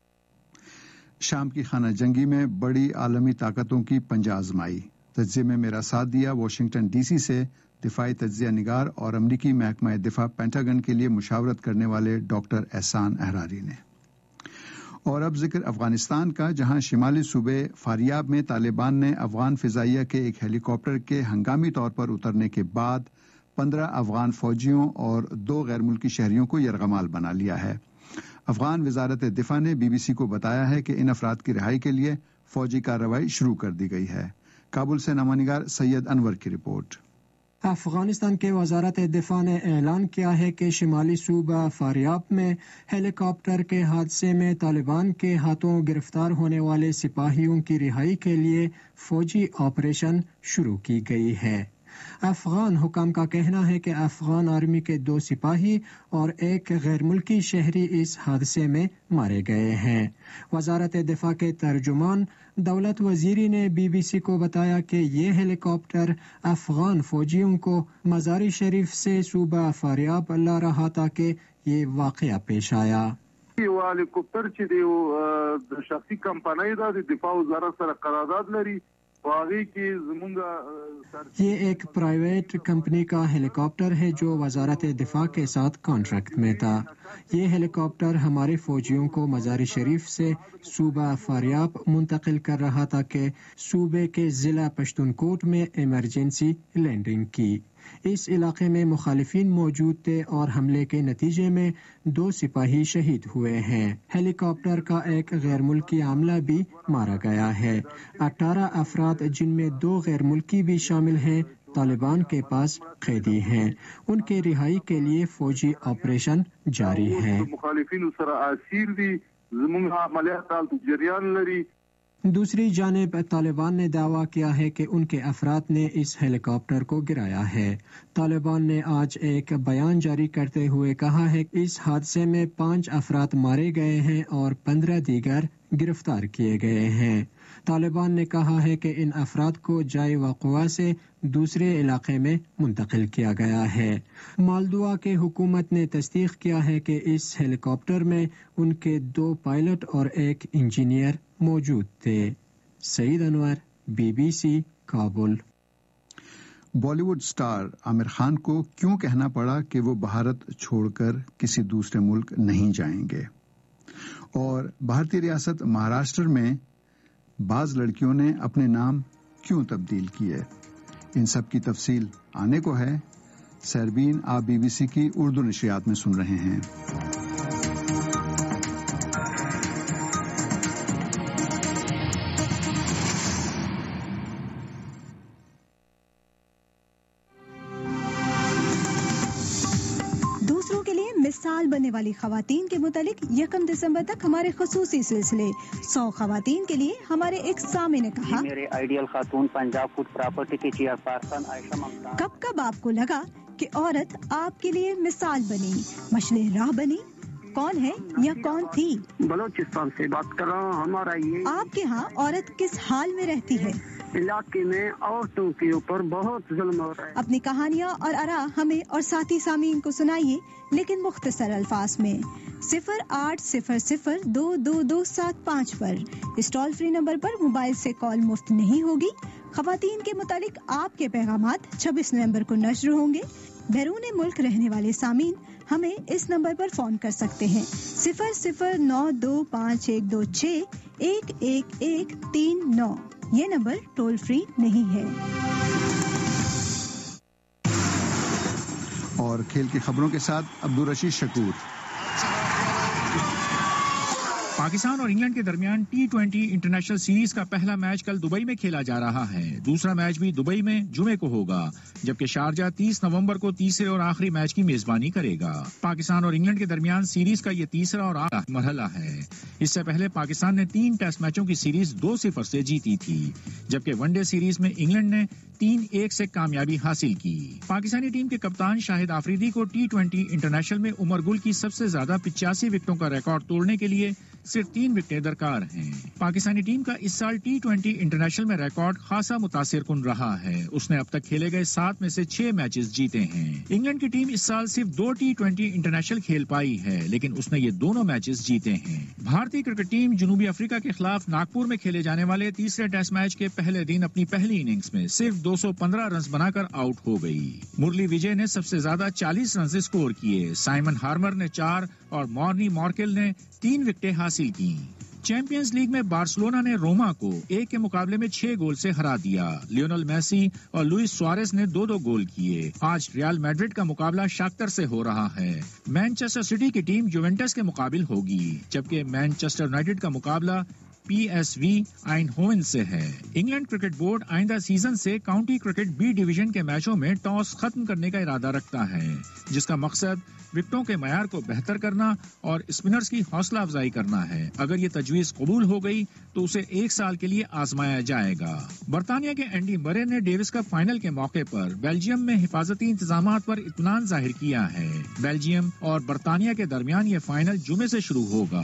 شام کی خانہ جنگی میں بڑی عالمی طاقتوں کی پنجہ آزمائی. تجزیے میں میرا ساتھ دیا واشنگٹن DC سے دفاعی تجزیہ نگار اور امریکی محکمہ دفاع پینٹاگن کے لیے مشاورت کرنے والے ڈاکٹر احسان احراری نے. اور اب ذکر افغانستان کا، جہاں شمالی صوبے فاریاب میں طالبان نے افغان فضائیہ کے ایک ہیلی کاپٹر کے ہنگامی طور پر اترنے کے بعد 15 افغان فوجیوں اور 2 غیر ملکی شہریوں کو یرغمال بنا لیا ہے. افغان وزارت دفاع نے BBC کو بتایا ہے کہ ان افراد کی رہائی کے لیے فوجی کارروائی شروع کر دی گئی ہے. کابل سے نامہ نگار سید انور کی رپورٹ. افغانستان کے وزارت دفاع نے اعلان کیا ہے کہ شمالی صوبہ فاریاب میں ہیلی کاپٹر کے حادثے میں طالبان کے ہاتھوں گرفتار ہونے والے سپاہیوں کی رہائی کے لیے فوجی آپریشن شروع کی گئی ہے. افغان حکام کا کہنا ہے کہ افغان آرمی کے 2 سپاہی اور 1 غیر ملکی شہری اس حادثے میں مارے گئے ہیں. وزارت دفاع کے ترجمان دولت وزیری نے BBC کو بتایا کہ یہ ہیلی کاپٹر افغان فوجیوں کو مزاری شریف سے صوبہ فاریاب لا رہا تھا کہ یہ واقعہ پیش آیا. یو هلیکوپټر چې د شخصي کمپنۍ د دفاع وزارت سره قرارداد لري. یہ ایک پرائیویٹ کمپنی کا ہیلی کاپٹر ہے جو وزارت دفاع کے ساتھ کانٹریکٹ میں تھا. یہ ہیلی کاپٹر ہمارے فوجیوں کو مزاری شریف سے صوبہ فاریاب منتقل کر رہا تھا کہ صوبے کے ضلع پشتونکوٹ میں ایمرجنسی لینڈنگ کی. اس علاقے میں مخالفین موجود تھے اور حملے کے نتیجے میں 2 سپاہی شہید ہوئے ہیں. ہیلی کاپٹر کا ایک غیر ملکی عاملہ بھی مارا گیا ہے. 18 افراد جن میں 2 غیر ملکی بھی شامل ہیں طالبان کے پاس قیدی ہیں. ان کے رہائی کے لیے فوجی آپریشن جاری ہے. مخالفین سره اسیر دي، زموږ عملیات جریان لري. دوسری جانب طالبان نے دعویٰ کیا ہے کہ ان کے افراد نے اس ہیلی کاپٹر کو گرایا ہے. طالبان نے آج ایک بیان جاری کرتے ہوئے کہا ہے کہ اس حادثے میں 5 افراد مارے گئے ہیں اور 15 دیگر गिरफ्तार किए गए हैं। तालिबान ने कहा है कि इन अफराद को जाए वक़ुआ से दूसरे इलाके में मुंतकिल किया गया है। मालदुआ के हुकूमत ने तस्दीक किया है कि इस हेलीकॉप्टर में उनके 2 पायलट और 1 इंजीनियर मौजूद थे। Saeed Anwar, BBC, Kabul. Bollywood star Aamir Khan को क्यों कहना पड़ा कि वो भारत छोड़कर किसी दूसरे मुल्क नहीं जाएंगे, और भारतीय रियासत महाराष्ट्र में बाज लड़कियों ने अपने नाम क्यों तब्दील किए, इन सब की तफसील आने को है। सरबीन आप BBC की उर्दू नशरियात में सुन रहे हैं। मिसाल बनने वाली खवातीन के मुतालिक 1 दिसंबर तक हमारे खुसूसी सिलसिले 100 खवातीन के लिए हमारे एक सामे ने कहा, मेरे आइडियल खातून पंजाब फूड प्रॉपर्टी की चेयरपर्सन आयशा ममताज। कब आपको लगा कि औरत आपके लिए मिसाल बनी, मशले राह बनी? कौन है या कौन थी? बलोचिस्तान से बात कर रहा हूँ। हमारा ये आपके यहाँ औरत किस हाल में रहती है? इलाके में औरतों के ऊपर बहुत जुल्म हो रहा है। अपनी कहानियाँ और आरा हमें और साथी सामीन को सुनाइए, लेकिन मुख्तसर अल्फाज में। 0800222275 पर इस टोल फ्री नंबर पर मोबाइल से कॉल मुफ्त नहीं होगी। खवातीन के मुतालिक आपके पैगामात 26 नवंबर को नश्र होंगे। बैरून मुल्क रहने वाले सामीन हमें इस नंबर पर फोन कर सकते हैं। 00925612611139। ये नंबर टोल फ्री नहीं है। और खेल की खबरों के साथ अब्दुल रशीद शकूर। पाकिस्तान और इंग्लैंड के दरमियान T20 इंटरनेशनल सीरीज का पहला मैच कल दुबई में खेला जा रहा है। दूसरा मैच भी दुबई में जुमे को होगा, जबकि शारजा 30 नवंबर को तीसरे और आखिरी मैच की मेजबानी करेगा। पाकिस्तान और इंग्लैंड के दरमियान सीरीज का ये तीसरा और आखिरी मरहला है। इससे पहले पाकिस्तान ने 3 टेस्ट मैचों की सीरीज 2-0 से जीती थी, जबकि वनडे सीरीज में इंग्लैंड ने 3-1 से कामयाबी हासिल की। पाकिस्तानी टीम के कप्तान शाहिद आफरीदी को T20 इंटरनेशनल में उमर गुल की सबसे ज्यादा 85 विकेटों का रिकॉर्ड तोड़ने के लिए सिर्फ 3 विकेटें दरकार हैं। पाकिस्तानी टीम का इस साल T20 इंटरनेशनल में रिकॉर्ड खासा मुतासिर कुन रहा है। उसने अब तक खेले गए 7 में से 6 मैचेस जीते हैं। इंग्लैंड की टीम इस साल सिर्फ 2 T20 इंटरनेशनल खेल पाई है, लेकिन उसने ये दोनों मैचेस जीते हैं। भारतीय क्रिकेट टीम जनूबी अफ्रीका के खिलाफ नागपुर में खेले जाने वाले तीसरे टेस्ट मैच के पहले दिन अपनी पहली इनिंग्स में सिर्फ 215 रन बनाकर आउट हो गई। मुरली विजय ने सबसे ज्यादा 40 रन स्कोर किए। साइमन हार्मर ने 4 और मॉर्नी मॉर्केल ने 3 विकेटें हासिल की। चैंपियंस लीग में बार्सिलोना ने रोमा को 1 के मुकाबले में 6 गोल से हरा दिया। लियोनेल मेसी और लुइस सुआरेस ने 2-2 गोल किए। आज रियल मैड्रिड का मुकाबला शाख्तर से हो रहा है। मैनचेस्टर सिटी की टीम जुवेंटस के मुकाबिल होगी, जबकि मैनचेस्टर यूनाइटेड का मुकाबला PSV आइंडहोवन से है। इंग्लैंड क्रिकेट बोर्ड आइंदा सीजन से काउंटी क्रिकेट B डिवीजन के मैचों में टॉस खत्म करने का इरादा रखता है, जिसका मकसद विकेटों के मयार को बेहतर करना और स्पिनर्स की हौसला अफजाई करना है। अगर ये तजवीज कबूल हो गई तो उसे 1 साल के लिए आजमाया जाएगा। बरतानिया के एंडी मरे ने डेविस कप फाइनल के मौके पर बेल्जियम में हिफाजती इंतजामात पर इत्मीनान जाहिर किया है। बेल्जियम और बरतानिया के दरमियान ये फाइनल जुमे से शुरू होगा।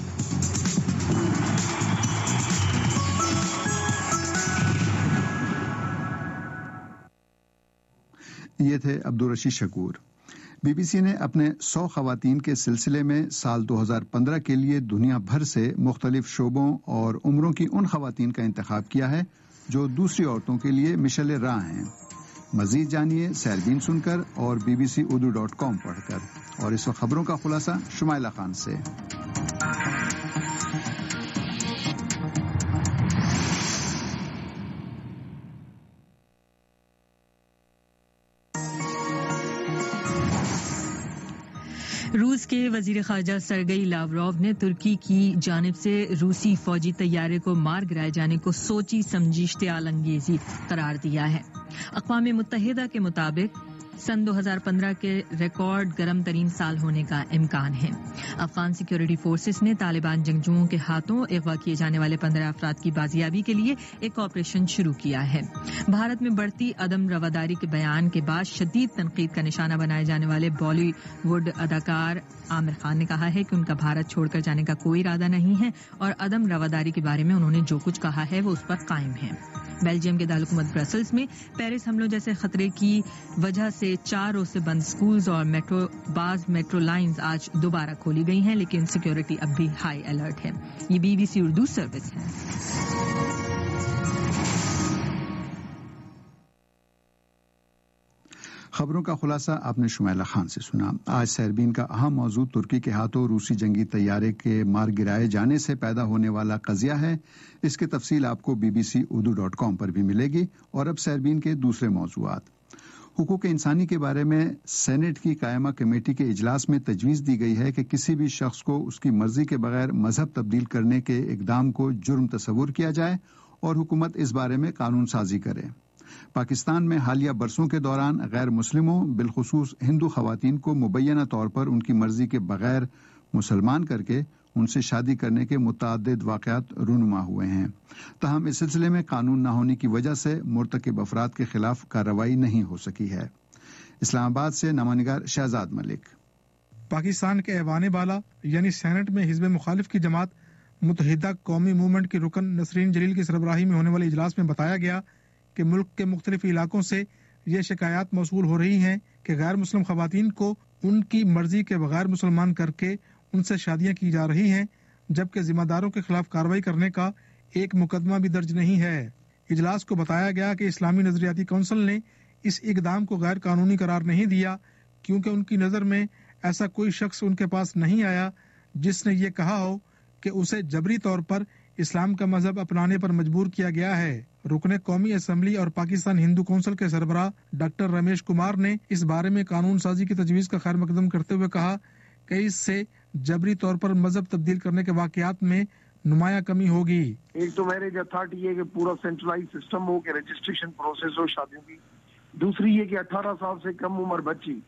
ये थे अब्दुल रशीद शकूर। BBC ने अपने 100 खवातीन के सिलसिले में साल 2015 के लिए दुनिया भर से मुख्तलिफ शोबों और उम्रों की उन खवातीन का इंतखाब किया है जो दूसरी औरतों के लिए मिशल राह हैं। मजीद जानिए सरबीन सुनकर और bbcurdu.com पढ़कर। और इस वक्त खबरों का खुलासा शुमाइला खान से। रूस के वजीर खारजा सरगई लावरोव ने तुर्की की जानिब से रूसी फौजी तैयारे को मार गिराए जाने को सोची समझी इश्तियाल अंगेजी करार दिया है। अक़वाम मुत्तहिदा के मुताबिक सन 2015 के रिकॉर्ड गर्म तरीन साल होने का इम्कान है। अफगान सिक्योरिटी फोर्सेस ने तालिबान जंगजुओं के हाथों अगवा किए जाने वाले 15 अफराद की बाजियाबी के लिए एक ऑपरेशन शुरू किया है। भारत में बढ़ती अदम रवादारी के बयान के बाद शदीद तनकीद का निशाना बनाए जाने वाले बॉलीवुड अदाकार आमिर खान ने कहा है कि उनका भारत छोड़कर जाने का कोई इरादा नहीं है और अदम रवादारी के बारे में उन्होंने जो कुछ कहा है वो उस पर कायम है। बेल्जियम के दारकूमत ब्रसल्स में पेरिस हमलों जैसे खतरे की वजह से 4 रोज से बंद स्कूल्स और मेट्रो लाइंस आज दोबारा खोली गई हैं, लेकिन सिक्योरिटी अब भी हाई अलर्ट है। ये BBC उर्दू सर्विस है। खबरों का खुलासा आपने शुमैला खान से सुना। आज सरबीन का अहम मौजू तुर्की के हाथों रूसी जंगी तैयारे के मार गिराए जाने से पैदा होने वाला कजिया है। इसकी तफसील आपको bbcurdu.com पर भी मिलेगी। और अब सरबीन के दूसरे मौजूआत। हुकूक इंसानी के बारे में सेनेट की कायमा कमेटी के इजलास में तजवीज़ दी गई है कि किसी भी शख्स को उसकी मर्जी के बगैर मजहब तब्दील करने के इकदाम को जुर्म तस्वुर किया जाए और हुकूमत इस बारे में कानून साजी करे। पाकिस्तान में हालिया बरसों के दौरान गैर मुस्लिमों बिलखुसूस हिंदू खवातीन को मुबैना तौर पर उनकी मर्जी के बगैर मुसलमान करके उनसे शादी करने के मुतअद्दिद वाक़यात रूनुमा हुए हैं। ताहम इस सिलसिले में कानून न होने की वजह से मुर्तकिब अफराद के खिलाफ कार्रवाई नहीं हो सकी है। इस्लामाबाद से नमानिगार शहजाद मलिक। पाकिस्तान के ऐवान बाला यानी सेनेट में हिज़्ब मुखालिफ की जमात मुत्तहिदा कौमी मूवमेंट की रुकन नसरीन जलील की सरबराही में होने वाले इजलास में बताया गया कि मुल्क के मुख्तलिफ इलाकों से ये शिकायत मौसूल हो रही हैं कि गैर मुस्लिम खवातीन को उनकी मर्जी के बगैर मुसलमान करके उनसे शादियां की जा रही हैं, जबकि जिम्मेदारों के खिलाफ कार्रवाई करने का एक मुकदमा भी दर्ज नहीं है। इजलास को बताया गया कि इस्लामी नजरियाती कौंसिल ने इस इकदाम को गैर कानूनी करार नहीं दिया, क्योंकि उनकी नज़र में ऐसा कोई शख्स उनके पास नहीं आया जिसने ये कहा हो कि उसे जबरी तौर पर इस्लाम का मजहब अपनाने पर मजबूर किया गया है। रुकने कौमी असम्बली और पाकिस्तान हिंदू कौंसिल के सरबराह डॉक्टर रमेश कुमार ने इस बारे में कानून साजी की तजवीज का खैर मकदम करते हुए कहा कि इससे जबरी तौर पर मजहब तब्दील करने के वाकयात में नुमाया कमी होगी। एक तो मैरिज अथॉरिटी है कि पूरा सेंट्रलाइज सिस्टम हो कि रजिस्ट्रेशन प्रोसेस हो शादियों की। दूसरी ये कि 18 साल से कम उम्र बच्ची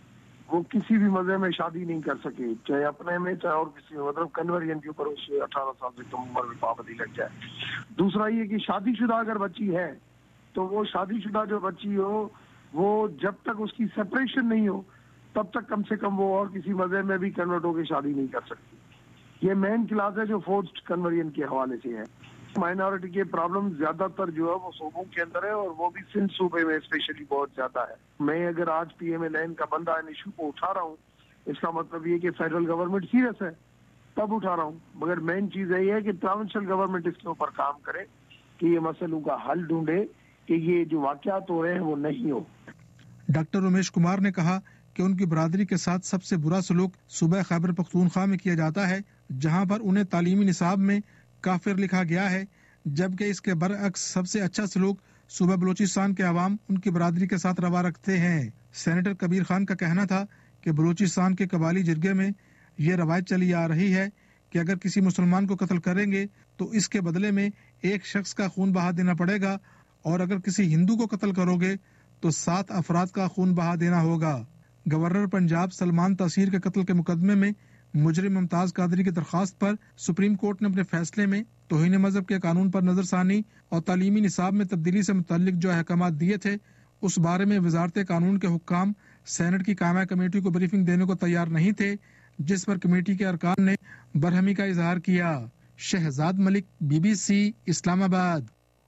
वो किसी भी मजहब में शादी नहीं कर सके, चाहे अपने में चाहे और किसी में, मतलब कन्वर्जन के ऊपर उसे 18 साल से कम उम्र में पाबंदी लग जाए। दूसरा ये कि शादीशुदा अगर बच्ची है तो वो शादीशुदा जो बच्ची हो वो जब तक उसकी सेपरेशन नहीं हो तब तक कम से कम वो और किसी मजहब में भी कन्वर्ट होकर शादी नहीं कर सकती। ये मेन क्लास है जो फोर्स्ड कन्वर्जन के हवाले से है। माइनॉरिटी के प्रॉब्लम ज्यादातर जो है वो सूबों के अंदर है और वो भी सिंध सूबे में स्पेशली बहुत ज्यादा है। मैं अगर आज PMLN का बंदा इन इशू को उठा रहा हूँ, इसका मतलब ये कि फेडरल गवर्नमेंट सीरियस है तब उठा रहा हूँ, मगर मेन चीज यही है कि प्रोविंशियल गवर्नमेंट इसके ऊपर काम करे कि ये मसलों का हल ढूंढे कि ये जो वाकयात हो रहे हैं वो नहीं हो। डॉक्टर रमेश कुमार ने कहा कि उनकी बरादरी के साथ सबसे बुरा सलूक सूबा खैबर पख्तूनख्वा में किया जाता है, जहाँ पर उन्हें तालीमी निसाब में काफिर लिखा गया है, जबकि इसके बरअक्स सबसे अच्छा सलूक सूबा बलूचिस्तान के अवाम उनकी बरादरी के साथ रवा रखते हैं। सेनेटर कबीर खान का कहना था कि बलूचिस्तान के कबाली जिरगे में ये रवायत चली आ रही है कि अगर किसी मुसलमान को कत्ल करेंगे तो इसके बदले में एक शख्स का खून बहा देना पड़ेगा और अगर किसी हिंदू को कत्ल करोगे तो 7 अफराद का खून बहा देना होगा। गवर्नर पंजाब सलमान तासीर के कत्ल के मुकदमे में मुजरिम मुमताज कादरी की दरखास्त पर सुप्रीम कोर्ट ने अपने फैसले में तौहीन मजहब के कानून पर नजरसानी और तालीमी निसाब में तब्दीली से मुताल्लिक जो अहकामात दिए थे उस बारे में वजारत कानून के हुक्काम सेनेट की कायमा कमेटी को ब्रीफिंग देने को तैयार नहीं थे, जिस पर कमेटी के अरकान ने बरहमी का इजहार किया। शहजाद मलिक, BBC, इस्लामाबाद।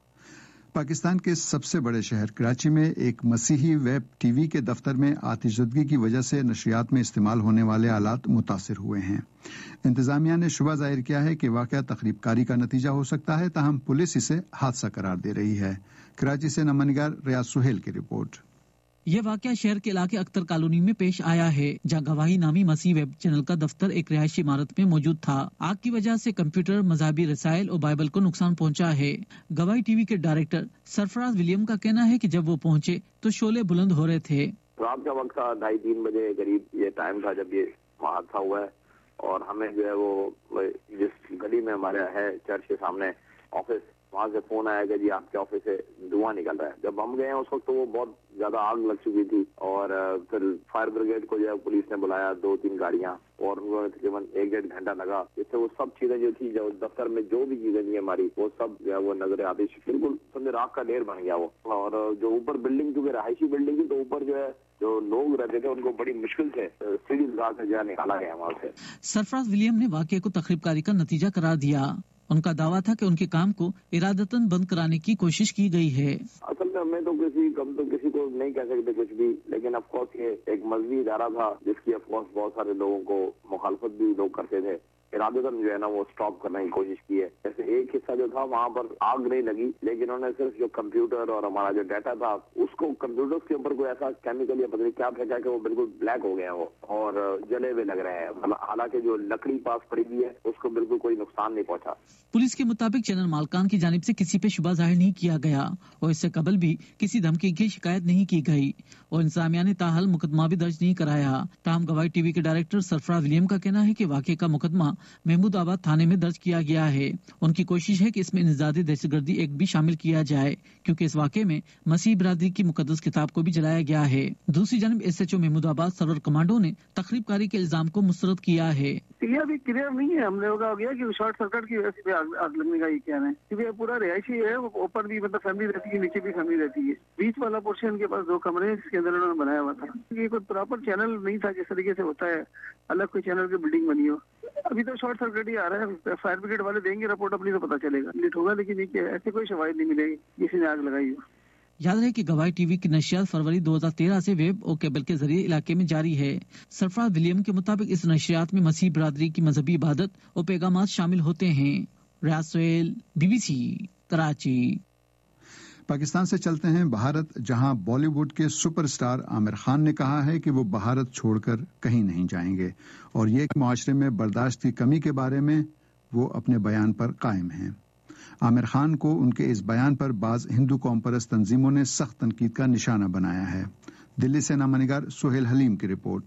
पाकिस्तान के सबसे बड़े शहर कराची में एक मसीही वेब TV के दफ्तर में आतिशज़दगी की वजह से नशरियात में इस्तेमाल होने वाले आलात मुतासिर हुए हैं। इंतजामिया ने शुबा जाहिर किया है कि वाक़या तखरीबकारी का नतीजा हो सकता है, ताहम पुलिस इसे हादसा करार दे रही है। कराची से नमनिगार रियाज सुहेल की रिपोर्ट। यह वाकया शहर के इलाके अख्तर कॉलोनी में पेश आया है, जहां गवाही नामी मसीह वेब चैनल का दफ्तर एक रिहायशी इमारत में मौजूद था। आग की वजह से कंप्यूटर, मजहबी रसायल और बाइबल को नुकसान पहुंचा है। गवाही TV के डायरेक्टर सरफराज विलियम का कहना है कि जब वो पहुंचे तो शोले बुलंद हो रहे थे। रात का वक्त था, 2:30-3 बजे करीब ये टाइम था जब ये हादसा हुआ है। और हमें जो है वो जिस गली में हमारा है चर्च के सामने ऑफिस, وہاں سے فون آیا کہ جی آپ کے آفس سے دھواں نکل رہا ہے. جب ہم گئے ہیں اس وقت تو وہ بہت زیادہ آگ لگ چکی تھی اور پھر فائر بریگیڈ کو جو ہے پولیس نے بلایا 2-3 گاڑیاں اور ان کو تقریباً 1-1.5 گھنٹہ لگا جس سے وہ سب چیزیں جو تھی جو دفتر میں جو بھی چیزیں تھیں ہماری وہ سب جو ہے وہ نظر آتی بالکل سمجھے راکھ کا ڈھیر بن گیا وہ. اور جو اوپر بلڈنگ کیونکہ رہائشی بلڈنگ تھی تو اوپر جو ہے جو لوگ رہتے تھے ان کو بڑی مشکل سے سیڑھی لگا کے جو ہے نکالا گیا وہاں سے. سرفراز ولیم نے واقعے کو تخریب کاری کا نتیجہ قرار دیا. ان کا دعویٰ تھا کہ ان کے کام کو ارادتاً بند کرانے کی کوشش کی گئی ہے. اصل میں ہمیں تو کسی کو نہیں کہہ سکتے کچھ بھی, لیکن اف کورس یہ ایک مذہبی ادارہ تھا جس کی اف کورس بہت سارے لوگوں کو مخالفت بھی لوگ کرتے تھے. ارادتاً جو ہے نا وہ سٹاپ کرنے کی کوشش کی ہے. جیسے ایک حصہ جو تھا وہاں پر آگ نہیں لگی لیکن انہوں نے صرف جو کمپیوٹر اور ہمارا جو ڈیٹا تھا اس کو کمپیوٹر کے اوپر کوئی ایسا کیمیکل یا پتہ نہیں کیا پھینکا کہ وہ بالکل بلیک ہو گیا وہ اور جلے ہوئے لگ رہے ہیں. حالانکہ جو لکڑی پاس پڑی ہوئی ہے اس کو بالکل کوئی نقصان نہیں پہنچا. پولیس کے مطابق چینل مالکان کی جانب سے کسی پہ شبہ ظاہر نہیں کیا گیا اور اس سے قبل بھی کسی دھمکی کی شکایت نہیں کی گئی اور انتظامیہ نے تاحال مقدمہ بھی درج نہیں کرایا. تاہم گواہی ٹی وی کے ڈائریکٹر سرفراز ولیم کا کہنا ہے کہ واقعے کا مقدمہ محمود آباد تھانے میں درج کیا گیا ہے. ان کی کوشش ہے کہ اس میں انسداد دہشت گردی ایکٹ بھی شامل کیا جائے کیونکہ اس واقعے میں مسیح برادری کی مقدس کتاب کو بھی جلایا گیا ہے. دوسری جانب ایس ایچ او محمود آباد سرور کمانڈو نے تخریب کاری کے الزام کو مسترد کیا ہے. یہ ابھی کلیئر نہیں ہے. ہم نے ہو گیا کہ شارٹ سرکٹ کی وجہ سے آگ لگنے کا یہ کہنا ہے کیونکہ پورا رہائشی ہے. اوپر بھی مطلب فیملی رہتی ہے, نیچے بھی فیملی رہتی ہے. بیچ والا پورشن کے پاس 2 کمرے جس کے اندر انہوں نے بنایا ہوا تھا. یہ کوئی پراپر چینل نہیں تھا جس طریقے سے ہوتا ہے الگ کوئی چینل کی بلڈنگ بنی ہو. ابھی تو شارٹ سرکٹ ہی آ رہا ہے. فائر بریگیڈ والے دیں گے رپورٹ اپنی تو پتا چلے گا لیٹ ہوگا, لیکن ایسے کوئی شواہد نہیں ملے گی کسی نے آگ لگائی ہو. یاد رہے کہ گواہی ٹی وی کی نشریات فروری 2013 سے ویب اور کیبل کے ذریعے علاقے میں جاری ہے. سرفراز ولیم کے مطابق اس نشریات میں مسیح برادری کی مذہبی عبادت اور پیغامات شامل ہوتے ہیں. Riaz Sohail, B B C, Karachi. Pakistan سے چلتے ہیں بھارت, جہاں بالی ووڈ کے سپر سٹار عامر خان نے کہا ہے کہ وہ بھارت چھوڑ کر کہیں نہیں جائیں گے اور یہ معاشرے میں برداشت کی کمی کے بارے میں وہ اپنے بیان پر قائم ہیں. عامر خان کو ان کے اس بیان پر بعض ہندو قوم پرست تنظیموں نے سخت تنقید کا نشانہ بنایا ہے. دلی سے نامہ نگار سہیل حلیم کی رپورٹ.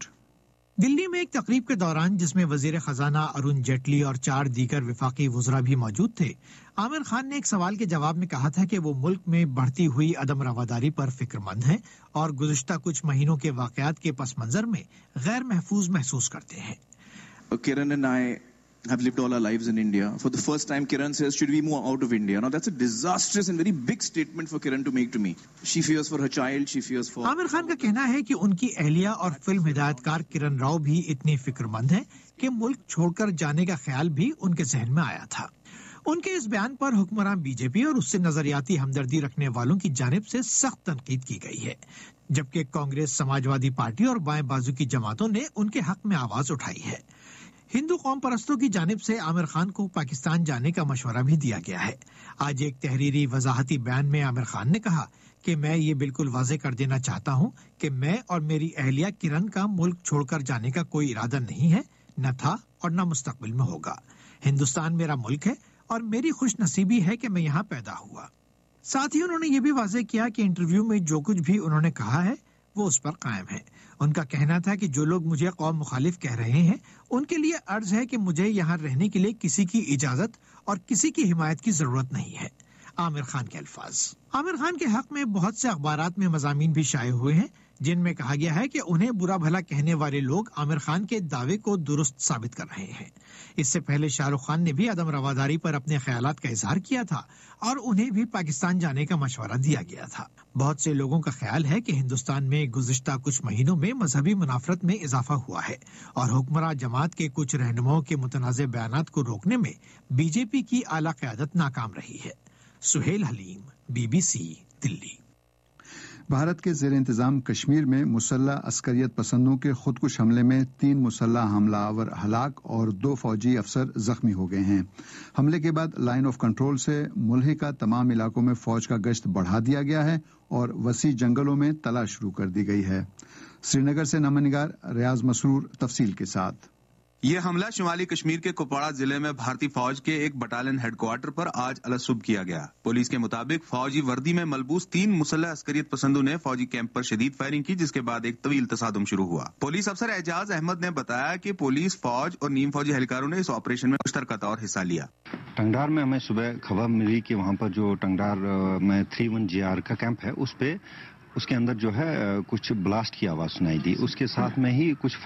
دلی میں ایک تقریب کے دوران جس میں وزیر خزانہ ارون جیٹلی اور 4 دیگر وفاقی وزراء بھی موجود تھے, عامر خان نے ایک سوال کے جواب میں کہا تھا کہ وہ ملک میں بڑھتی ہوئی عدم رواداری پر فکر مند ہیں اور گزشتہ کچھ مہینوں کے واقعات کے پس منظر میں غیر محفوظ محسوس کرتے ہیں. Kiran and I have lived all our lives in India. For the first time, Kiran says, should we move out of India? Now, that's a disastrous and very big statement for Kiran to make to me. She fears for her child, she fears for... Aamir Khan کا کہنا ہے کہ ان کی اہلیہ اور film ہدایتکار کرن راؤ بھی اتنی فکر مند ہیں کہ ملک چھوڑ کر جانے کا خیال بھی ان کے ذہن میں آیا تھا. ان کے اس بیان پر حکمران بی جے پی اور اس سے نظریاتی ہمدردی رکھنے والوں کی جانب سے سخت تنقید کی گئی ہے, جبکہ کانگریس, سماجوادی پارٹی اور بائیں بازو کی جماعتوں نے ان کے حق میں آواز اٹھائی ہے. ہندو قوم پرستوں کی جانب سے عامر خان کو پاکستان جانے کا مشورہ بھی دیا گیا ہے. آج ایک تحریری وضاحتی بیان میں عامر خان نے کہا کہ میں یہ بالکل واضح کر دینا چاہتا ہوں کہ میں اور میری اہلیہ کرن کا ملک چھوڑ کر جانے کا کوئی ارادہ نہیں ہے, نہ تھا اور نہ مستقبل میں ہوگا. ہندوستان میرا ملک ہے اور میری خوش نصیبی ہے کہ میں یہاں پیدا ہوا. ساتھ ہی انہوں نے یہ بھی واضح کیا کہ انٹرویو میں جو کچھ بھی انہوں نے کہا ہے وہ اس پر قائم ہے. ان کا کہنا تھا کہ جو لوگ مجھے قوم مخالف کہہ رہے ہیں ان کے لیے عرض ہے کہ مجھے یہاں رہنے کے لیے کسی کی اجازت اور کسی کی حمایت کی ضرورت نہیں ہے. عامر خان کے الفاظ. عامر خان کے حق میں بہت سے اخبارات میں مضامین بھی شائع ہوئے ہیں جن میں کہا گیا ہے کہ انہیں برا بھلا کہنے والے لوگ عامر خان کے دعوے کو درست ثابت کر رہے ہیں. اس سے پہلے شاہ رخ خان نے بھی عدم رواداری پر اپنے خیالات کا اظہار کیا تھا اور انہیں بھی پاکستان جانے کا مشورہ دیا گیا تھا. بہت سے لوگوں کا خیال ہے کہ ہندوستان میں گزشتہ کچھ مہینوں میں مذہبی منافرت میں اضافہ ہوا ہے اور حکمراں جماعت کے کچھ رہنماؤں کے متنازع بیانات کو روکنے میں بی جے پی کی اعلیٰ قیادت ناکام رہی ہے. Sohail Haleem, B B C, Dilli. Bharat کے زیر انتظام کشمیر میں مسلح عسکریت پسندوں کے خودکش حملے میں 3 مسلح حملہ آور ہلاک اور 2 فوجی افسر زخمی ہو گئے ہیں. حملے کے بعد لائن آف کنٹرول سے ملحقہ تمام علاقوں میں فوج کا گشت بڑھا دیا گیا ہے اور وسیع جنگلوں میں تلاش شروع کر دی گئی ہے. سری نگر سے نامہ نگار ریاض مسرور تفصیل کے ساتھ. یہ حملہ شمالی کشمیر کے کپواڑہ ضلع میں بھارتی فوج کے ایک بٹالین ہیڈ کوارٹر پر آج الصبح کیا گیا۔ پولیس کے مطابق فوجی وردی میں ملبوس 3 مسلح عسکریت پسندوں نے فوجی کیمپ پر شدید فائرنگ کی، جس کے بعد ایک طویل تصادم شروع ہوا۔ پولیس افسر اعجاز احمد نے بتایا کہ پولیس، فوج اور نیم فوجی اہلکاروں نے اس آپریشن میں مشترکہ طور حصہ لیا۔ ٹنگڈار میں ہمیں صبح خبر ملی کہ وہاں پر جو ٹنگڈار میں 31 GR کا کیمپ ہے اس کے اندر جو ہے کچھ بلاسٹ کی آواز سنائی دی، اس کے ساتھ میں ہی کچھ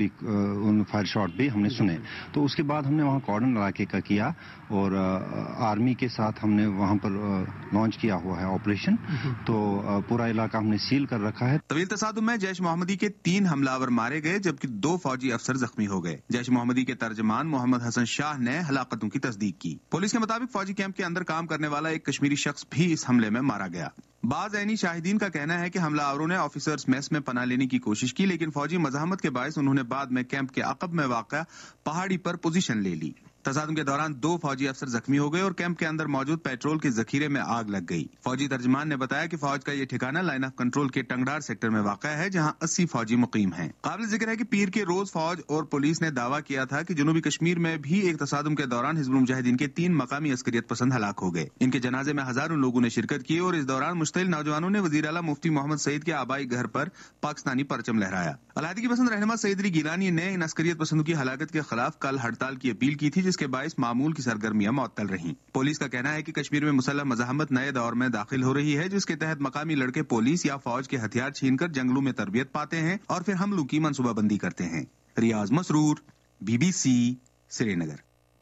فائر شاٹ بھی ہم نے سنے۔ تو اس کے بعد ہم نے وہاں کارڈن علاقے کا کیا اور آرمی کے ساتھ ہم نے وہاں پر لانچ کیا ہوا ہے آپریشن، تو پورا علاقہ ہم نے سیل کر رکھا ہے۔ طویل تصادم میں جیش محمدی کے 3 حملہ آور مارے گئے، جبکہ 2 فوجی افسر زخمی ہو گئے۔ جیش محمدی کے ترجمان محمد حسن شاہ نے ہلاکتوں کی تصدیق کی۔ پولیس کے مطابق فوجی کیمپ کے اندر کام کرنے والا ایک کشمیری شخص بھی اس حملے میں مارا گیا۔ بعض عینی شاہدین کا کہنا ہے کہ حملہ آوروں نے آفیسرز میس میں پناہ لینے کی کوشش کی، لیکن فوجی مزاحمت کے باعث انہوں نے بعد میں کیمپ کے عقب میں واقع پہاڑی پر پوزیشن لے لی۔ تصادم کے دوران 2 فوجی افسر زخمی ہو گئے اور کیمپ کے اندر موجود پیٹرول کے ذخیرے میں آگ لگ گئی۔ فوجی ترجمان نے بتایا کہ فوج کا یہ ٹھکانہ لائن آف کنٹرول کے ٹنگڈار سیکٹر میں واقع ہے، جہاں 80 فوجی مقیم ہیں۔ قابل ذکر ہے کہ پیر کے روز فوج اور پولیس نے دعویٰ کیا تھا کہ جنوبی کشمیر میں بھی ایک تصادم کے دوران حزب المجاہدین کے 3 مقامی عسکریت پسند ہلاک ہو گئے۔ ان کے جنازے میں ہزاروں لوگوں نے شرکت کی اور اس دوران مشتعل نوجوانوں نے وزیر اعلیٰ مفتی محمد سعید کے آبائی گھر پر پاکستانی پرچم لہرایا۔ علیحدگی پسند رہنما سعید علی گیلانی نے ان عسکریت پسندوں کی ہلاکت کے خلاف کل ہڑتال کی اپیل کی تھی، جس کے باعث معمول کی سرگرمیاں معطل رہیں۔ پولیس کا کہنا ہے کہ کشمیر میں مسلح مزاحمت نئے دور میں داخل ہو رہی ہے، جس کے تحت مقامی لڑکے پولیس یا فوج کے ہتھیار چھین کر جنگلوں میں تربیت پاتے ہیں اور پھر حملوں کی منصوبہ بندی کرتے ہیں۔ ریاض مسرور، BBC، سری نگر۔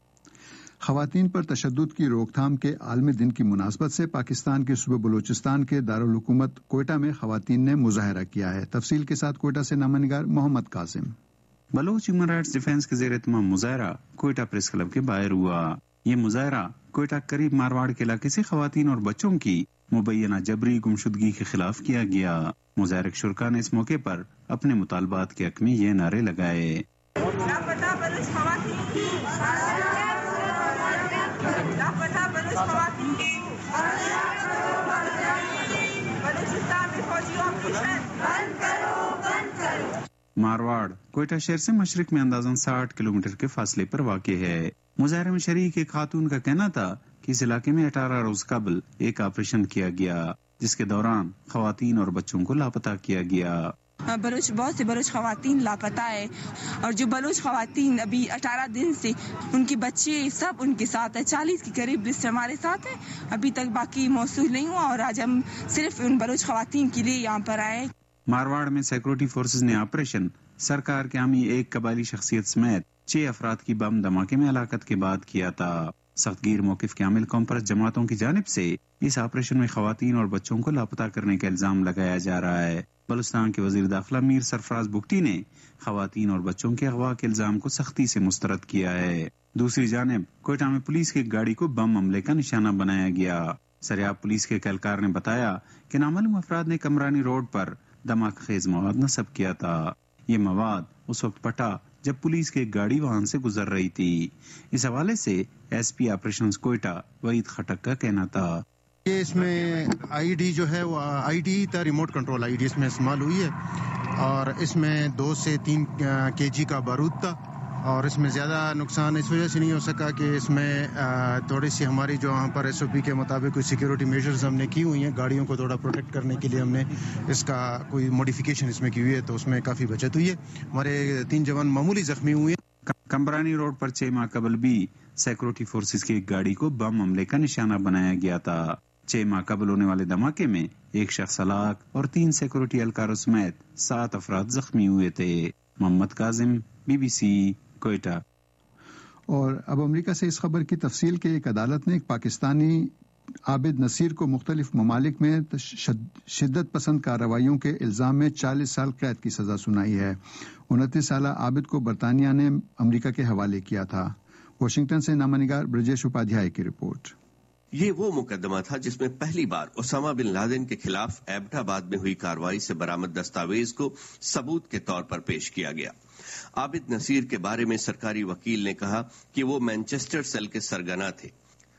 خواتین پر تشدد کی روک تھام کے عالمی دن کی مناسبت سے پاکستان کے صوبہ بلوچستان کے دارالحکومت کوئٹہ میں خواتین نے مظاہرہ کیا ہے۔ تفصیل کے ساتھ کوئٹہ سے نامہ نگار Muhammad Qasim. Baloch human rights defence کے زیر اہتمام مظاہرہ کوئٹہ پریس کلب کے باہر ہوا۔ یہ مظاہرہ کوئٹہ قریب مارواڑ کے علاقے سے خواتین اور بچوں کی مبینہ جبری گمشدگی کے خلاف کیا گیا۔ مظاہرک شرکا نے اس موقع پر اپنے مطالبات کے حق میں یہ نعرے لگائے۔ مارواڑ کوئٹہ شہر سے مشرق میں اندازاً 60 کلومیٹر کے فاصلے پر واقع ہے۔ مظاہرے میں شریک ایک خاتون کا کہنا تھا کہ اس علاقے میں 18 روز قبل ایک آپریشن کیا گیا، جس کے دوران خواتین اور بچوں کو لاپتہ کیا گیا۔ بہت سے بلوچ خواتین لاپتہ ہے، اور جو بلوچ خواتین ابھی 18 دن سے ان کے بچے سب ان کے ساتھ ہے، 40 کے قریب لسٹ ہمارے ساتھ ہے، ابھی تک باقی موصول نہیں ہوا، اور آج ہم صرف ان بلوچ خواتین کے لیے یہاں پر آئے۔ مارواڑ میں سیکورٹی فورسز نے آپریشن سرکار کے حامی ایک قبائلی شخصیت سمیت 6 افراد کی بم دھماکے میں ہلاکت کے بعد کیا تھا۔ سخت گیر موقف کے حامل کانفرنس جماعتوں کی جانب سے اس آپریشن میں خواتین اور بچوں کو لاپتہ کرنے کا الزام لگایا جا رہا ہے۔ بلوچستان کے وزیر داخلہ میر سرفراز بگٹی نے خواتین اور بچوں کے اغوا کے الزام کو سختی سے مسترد کیا ہے۔ دوسری جانب کوئٹہ میں پولیس کی گاڑی کو بم حملے کا نشانہ بنایا گیا۔ سریاب پولیس کے اہلکار نے بتایا کہ نامعلوم افراد نے کمرانی روڈ پر دھماکہ خیز مواد نصب کیا تھا۔ یہ مواد اس وقت پھٹا جب پولیس کی گاڑی وہاں سے گزر رہی تھی۔ اس حوالے سے S P operations Quetta Waheed Khattak کا کہنا تھا یہ اس میں آئی ڈی جو ہے وہ آئی ڈی تھا، ریموٹ کنٹرول آئی ڈی اس میں استعمال ہوئی ہے، اور اس میں 2 سے 3 kg کا بارود تھا، اور اس میں زیادہ نقصان اس وجہ سے نہیں ہو سکا کہ اس میں تھوڑی سی ہماری جو وہاں پر SOP کے مطابق کوئی سیکیورٹی میجرز ہم نے کی ہوئی ہیں، گاڑیوں کو تھوڑا پروٹیکٹ کرنے کے لیے ہم نے اس کا کوئی موڈیفیکیشن اس میں کی ہوئی ہے، تو اس میں کافی بچت ہوئی ہے۔ ہمارے 3 جوان معمولی زخمی ہوئے ہیں۔ کمبرانی روڈ پر 6 ماہ قبل بھی سیکورٹی فورسز کی ایک گاڑی کو بم حملے کا نشانہ بنایا گیا تھا۔ 6 ماہ قبل ہونے والے دھماکے میں ایک شخص ہلاک اور 3 سیکورٹی اہلکاروں سمیت 7 افراد زخمی ہوئے تھے۔ محمد کاظم، BBC، کوئٹہ۔ اور اب امریکہ سے اس خبر کی تفصیل کہ ایک عدالت نے ایک پاکستانی عابد نصیر کو مختلف ممالک میں شدت پسند کارروائیوں کے الزام میں 40 سال قید کی سزا سنائی ہے۔ 29 سالہ عابد کو برطانیہ نے امریکہ کے حوالے کیا تھا۔ واشنگٹن سے نامہ نگار برجیش اپادھیائے کی رپورٹ۔ یہ وہ مقدمہ تھا جس میں پہلی بار اسامہ بن لادن کے خلاف ایبٹ آباد میں ہوئی کارروائی سے برآمد دستاویز کو ثبوت کے طور پر پیش کیا گیا۔ عابد نصیر کے بارے میں سرکاری وکیل نے کہا کہ وہ مینچسٹر سیل کے سرگنا تھے۔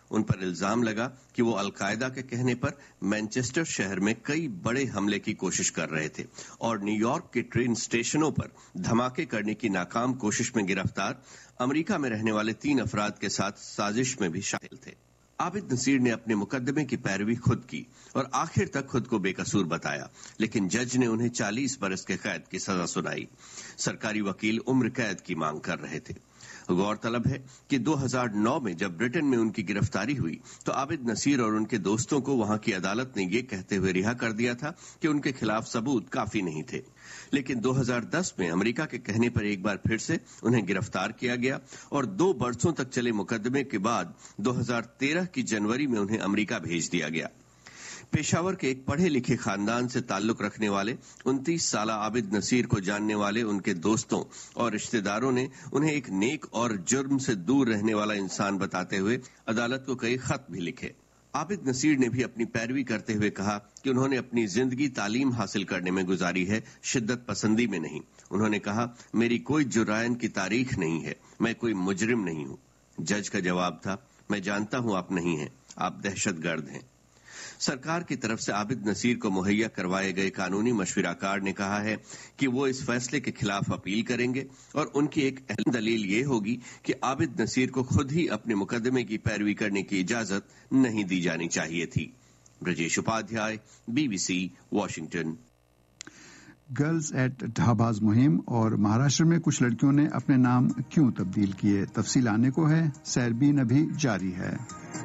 उन पर इल्जाम लगा कि वो अलकायदा के कहने पर मैनचेस्टर शहर में कई बड़े हमले की कोशिश कर रहे थे और न्यूयॉर्क के ट्रेन स्टेशनों पर धमाके करने की नाकाम कोशिश में गिरफ्तार अमेरिका में रहने वाले 3 अफराद के साथ साजिश में भी शामिल थे। आबिद नसीर ने अपने मुकदमे की पैरवी खुद की और आखिर तक खुद को बेकसूर बताया, लेकिन जज ने उन्हें 40 बरस के कैद की सजा सुनाई। सरकारी वकील उम्र कैद की मांग कर रहे थे। गौरतलब है कि 2009 में जब ब्रिटेन में उनकी गिरफ्तारी हुई तो आबिद नसीर और उनके दोस्तों को वहां की अदालत ने ये कहते हुए रिहा कर दिया था कि उनके खिलाफ सबूत काफी नहीं थे। लेकिन 2010 में अमेरिका के कहने पर एक बार फिर से उन्हें गिरफ्तार किया गया और 2 बरसों तक चले मुकदमे के बाद 2013 की जनवरी में उन्हें अमेरिका भेज दिया गया। पेशावर के एक पढ़े लिखे खानदान से ताल्लुक रखने वाले 29 साल आबिद नसीर को जानने वाले उनके दोस्तों और रिश्तेदारों ने उन्हें एक नेक और जुर्म से दूर रहने वाला इंसान बताते हुए अदालत को कई खत भी लिखे। आबिद नसीर ने भी अपनी पैरवी करते हुए कहा कि उन्होंने अपनी जिंदगी तालीम हासिल करने में गुजारी है, शिद्दत पसंदी में नहीं। उन्होंने कहा, मेरी कोई जुर्रायन की तारीख नहीं है, मैं कोई मुजरिम नहीं हूँ। जज का जवाब था, मैं जानता हूँ आप नहीं हैं, आप दहशतगर्द हैं। सरकार की तरफ से आबिद नसीर को मुहैया करवाए गए कानूनी मशविराकार ने कहा है कि वो इस फैसले के खिलाफ अपील करेंगे और उनकी एक अहम दलील ये होगी कि आबिद नसीर को खुद ही अपने मुकदमे की पैरवी करने की इजाजत नहीं दी जानी चाहिए थी। Brajesh Upadhyay, BBC, Washington. Girls at dhabas मुहिम और महाराष्ट्र में कुछ लड़कियों ने अपने नाम क्यों तब्दील किए, तफसील आने को है। सैरबीन अभी जारी है।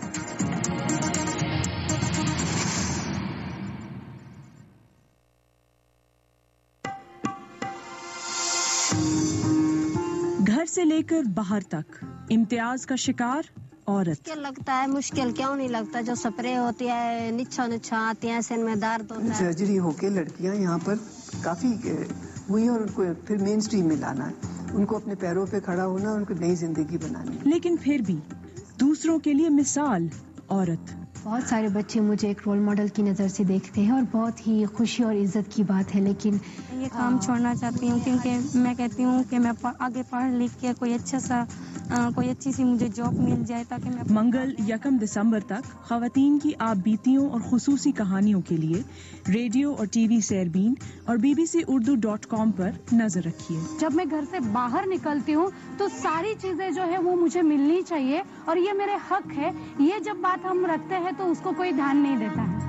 घर से लेकर बाहर तक इम्तियाज का शिकार औरत। मुश्किल लगता है, मुश्किल क्यों नहीं लगता, जो स्प्रे होती है निच्छा आती है, सिर में दर्द होता है। सर्जरी होके लड़कियां यहाँ पर काफी हुई और उनको फिर मेन स्ट्रीम में लाना है, उनको अपने पैरों पे खड़ा होना, उनको नई जिंदगी बनानी। लेकिन फिर भी दूसरों के लिए मिसाल औरत। बहुत सारे बच्चे मुझे एक रोल मॉडल की नज़र से देखते हैं और बहुत ही खुशी और इज्जत की बात है, लेकिन ये काम छोड़ना चाहती हूँ क्योंकि मैं कहती हूँ कि मैं आगे पढ़ लिख के कोई अच्छी सी मुझे जॉब मिल जाए ताकि मैं। मंगल 1 दिसंबर तक खवातीन की आप बीतियों और खुसूसी कहानियों के लिए रेडियो और TV सैरबीन और bbcurdu.com पर नजर रखिए। जब मैं घर से बाहर निकलती हूँ तो सारी चीजें जो है वो मुझे मिलनी चाहिए और ये मेरे हक है। ये जब बात हम रखते हैं तो उसको कोई ध्यान नहीं देता है।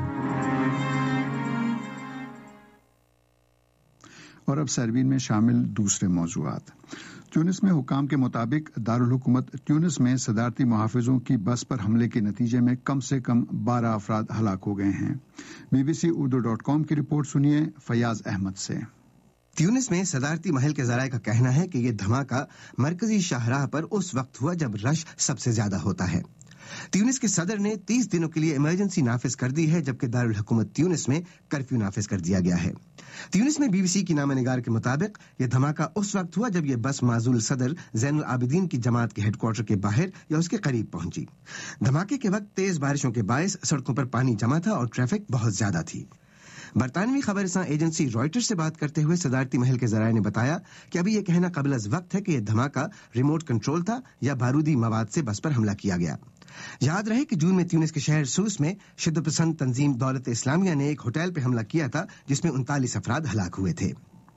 और अब सैरबीन में शामिल दूसरे मौजूआत। ट्यूनिस में हुकाम के मुताबिक दारुल हुकूमत ट्यूनिस में सदारती मुहाफिजों की बस पर हमले के नतीजे में कम से कम 12 अफराद हलाक हो गए हैं। bbcurdu.com की रिपोर्ट सुनिए फयाज अहमद से। ट्यूनिस में सदारती महल के ज़राए का कहना है कि ये धमाका मरकजी शाहराह पर उस वक्त हुआ जब रश सबसे ज्यादा होता है। ट्यूनिस के सदर ने 30 दिनों के लिए इमरजेंसी नाफिज कर दी है, जबकि दारुल हुकूमत ट्यूनिस में कर्फ्यू नाफिज कर दिया गया है। ट्यूनिस में BBC की नामानिगार के मुताबिक यह धमाका उस वक्त हुआ जब यह बस माजूल सदर ज़ैनुल आबिदीन की जमात के हेडक्वार्टर के बाहर या उसके करीब पहुंची। धमाके के वक्त तेज बारिशों के बायस सड़कों पर पानी जमा था और ट्रैफिक बहुत ज्यादा थी। बरतानवी खबरसां एजेंसी रॉयटर्स से बात करते हुए सदारती महल के ज़राए ने बताया कि अभी यह कहना काबिल वक्त है कि यह धमाका रिमोट कंट्रोल था या बारूदी मवाद से बस पर हमला किया गया। याद रहे कि जून में ट्यूनिस के शहर सूस में शिद्दत पसंद तंजीम दौलत इस्लामिया ने एक होटल पर हमला किया था जिसमें 39 अफराद हलाक हुए थे।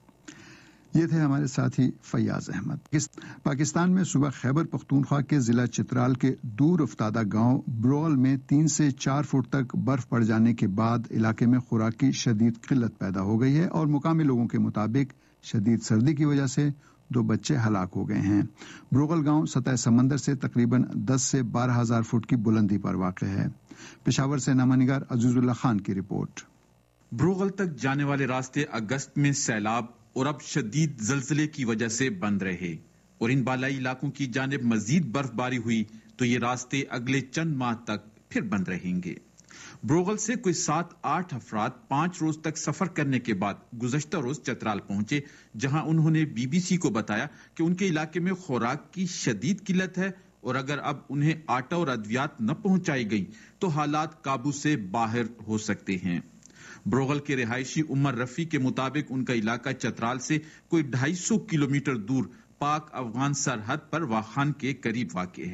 ये थे हमारे साथी फयाज अहमद। पाकिस्तान में सुबह खैबर पख्तूनख्वा के जिला चित्राल के दूर अफ्तादा गांव ब्रोल में 3 से 4 फुट तक बर्फ पड़ जाने के बाद इलाके में खुराक की शदीद किल्लत पैदा हो गई है और मुकामी लोगों के मुताबिक शदीद सर्दी की वजह से 2 बच्चे हलाक हो गए हैं। ब्रोगल गांव सतह समंदर से तकरीबन 10 से 12 हजार फुट की बुलंदी पर वाक़ है। पेशावर से नामानिगार अजीजुल्लाह खान की रिपोर्ट। ब्रोगल तक जाने वाले रास्ते अगस्त में सैलाब और अब शदीद जलजले की वजह से बंद रहे और इन बालाई इलाकों की जानिब मजीद बर्फबारी हुई तो ये रास्ते अगले चंद माह तक फिर बंद रहेंगे। ब्रोगल से कोई 7-8 अफराद 5 रोज तक सफर करने के बाद गुज़श्ता रोज चतराल पहुंचे, जहां उन्होंने BBC को बताया कि उनके इलाके में खुराक की शदीद किल्लत है और अगर अब उन्हें आटा और अद्वियात न पहुंचाई गई तो हालात काबू से बाहर हो सकते हैं। ब्रोगल के रिहायशी उमर रफी के मुताबिक उनका इलाका चतराल से कोई 250 किलोमीटर दूर पाक अफगान सरहद पर वाखान के करीब वाक़ है।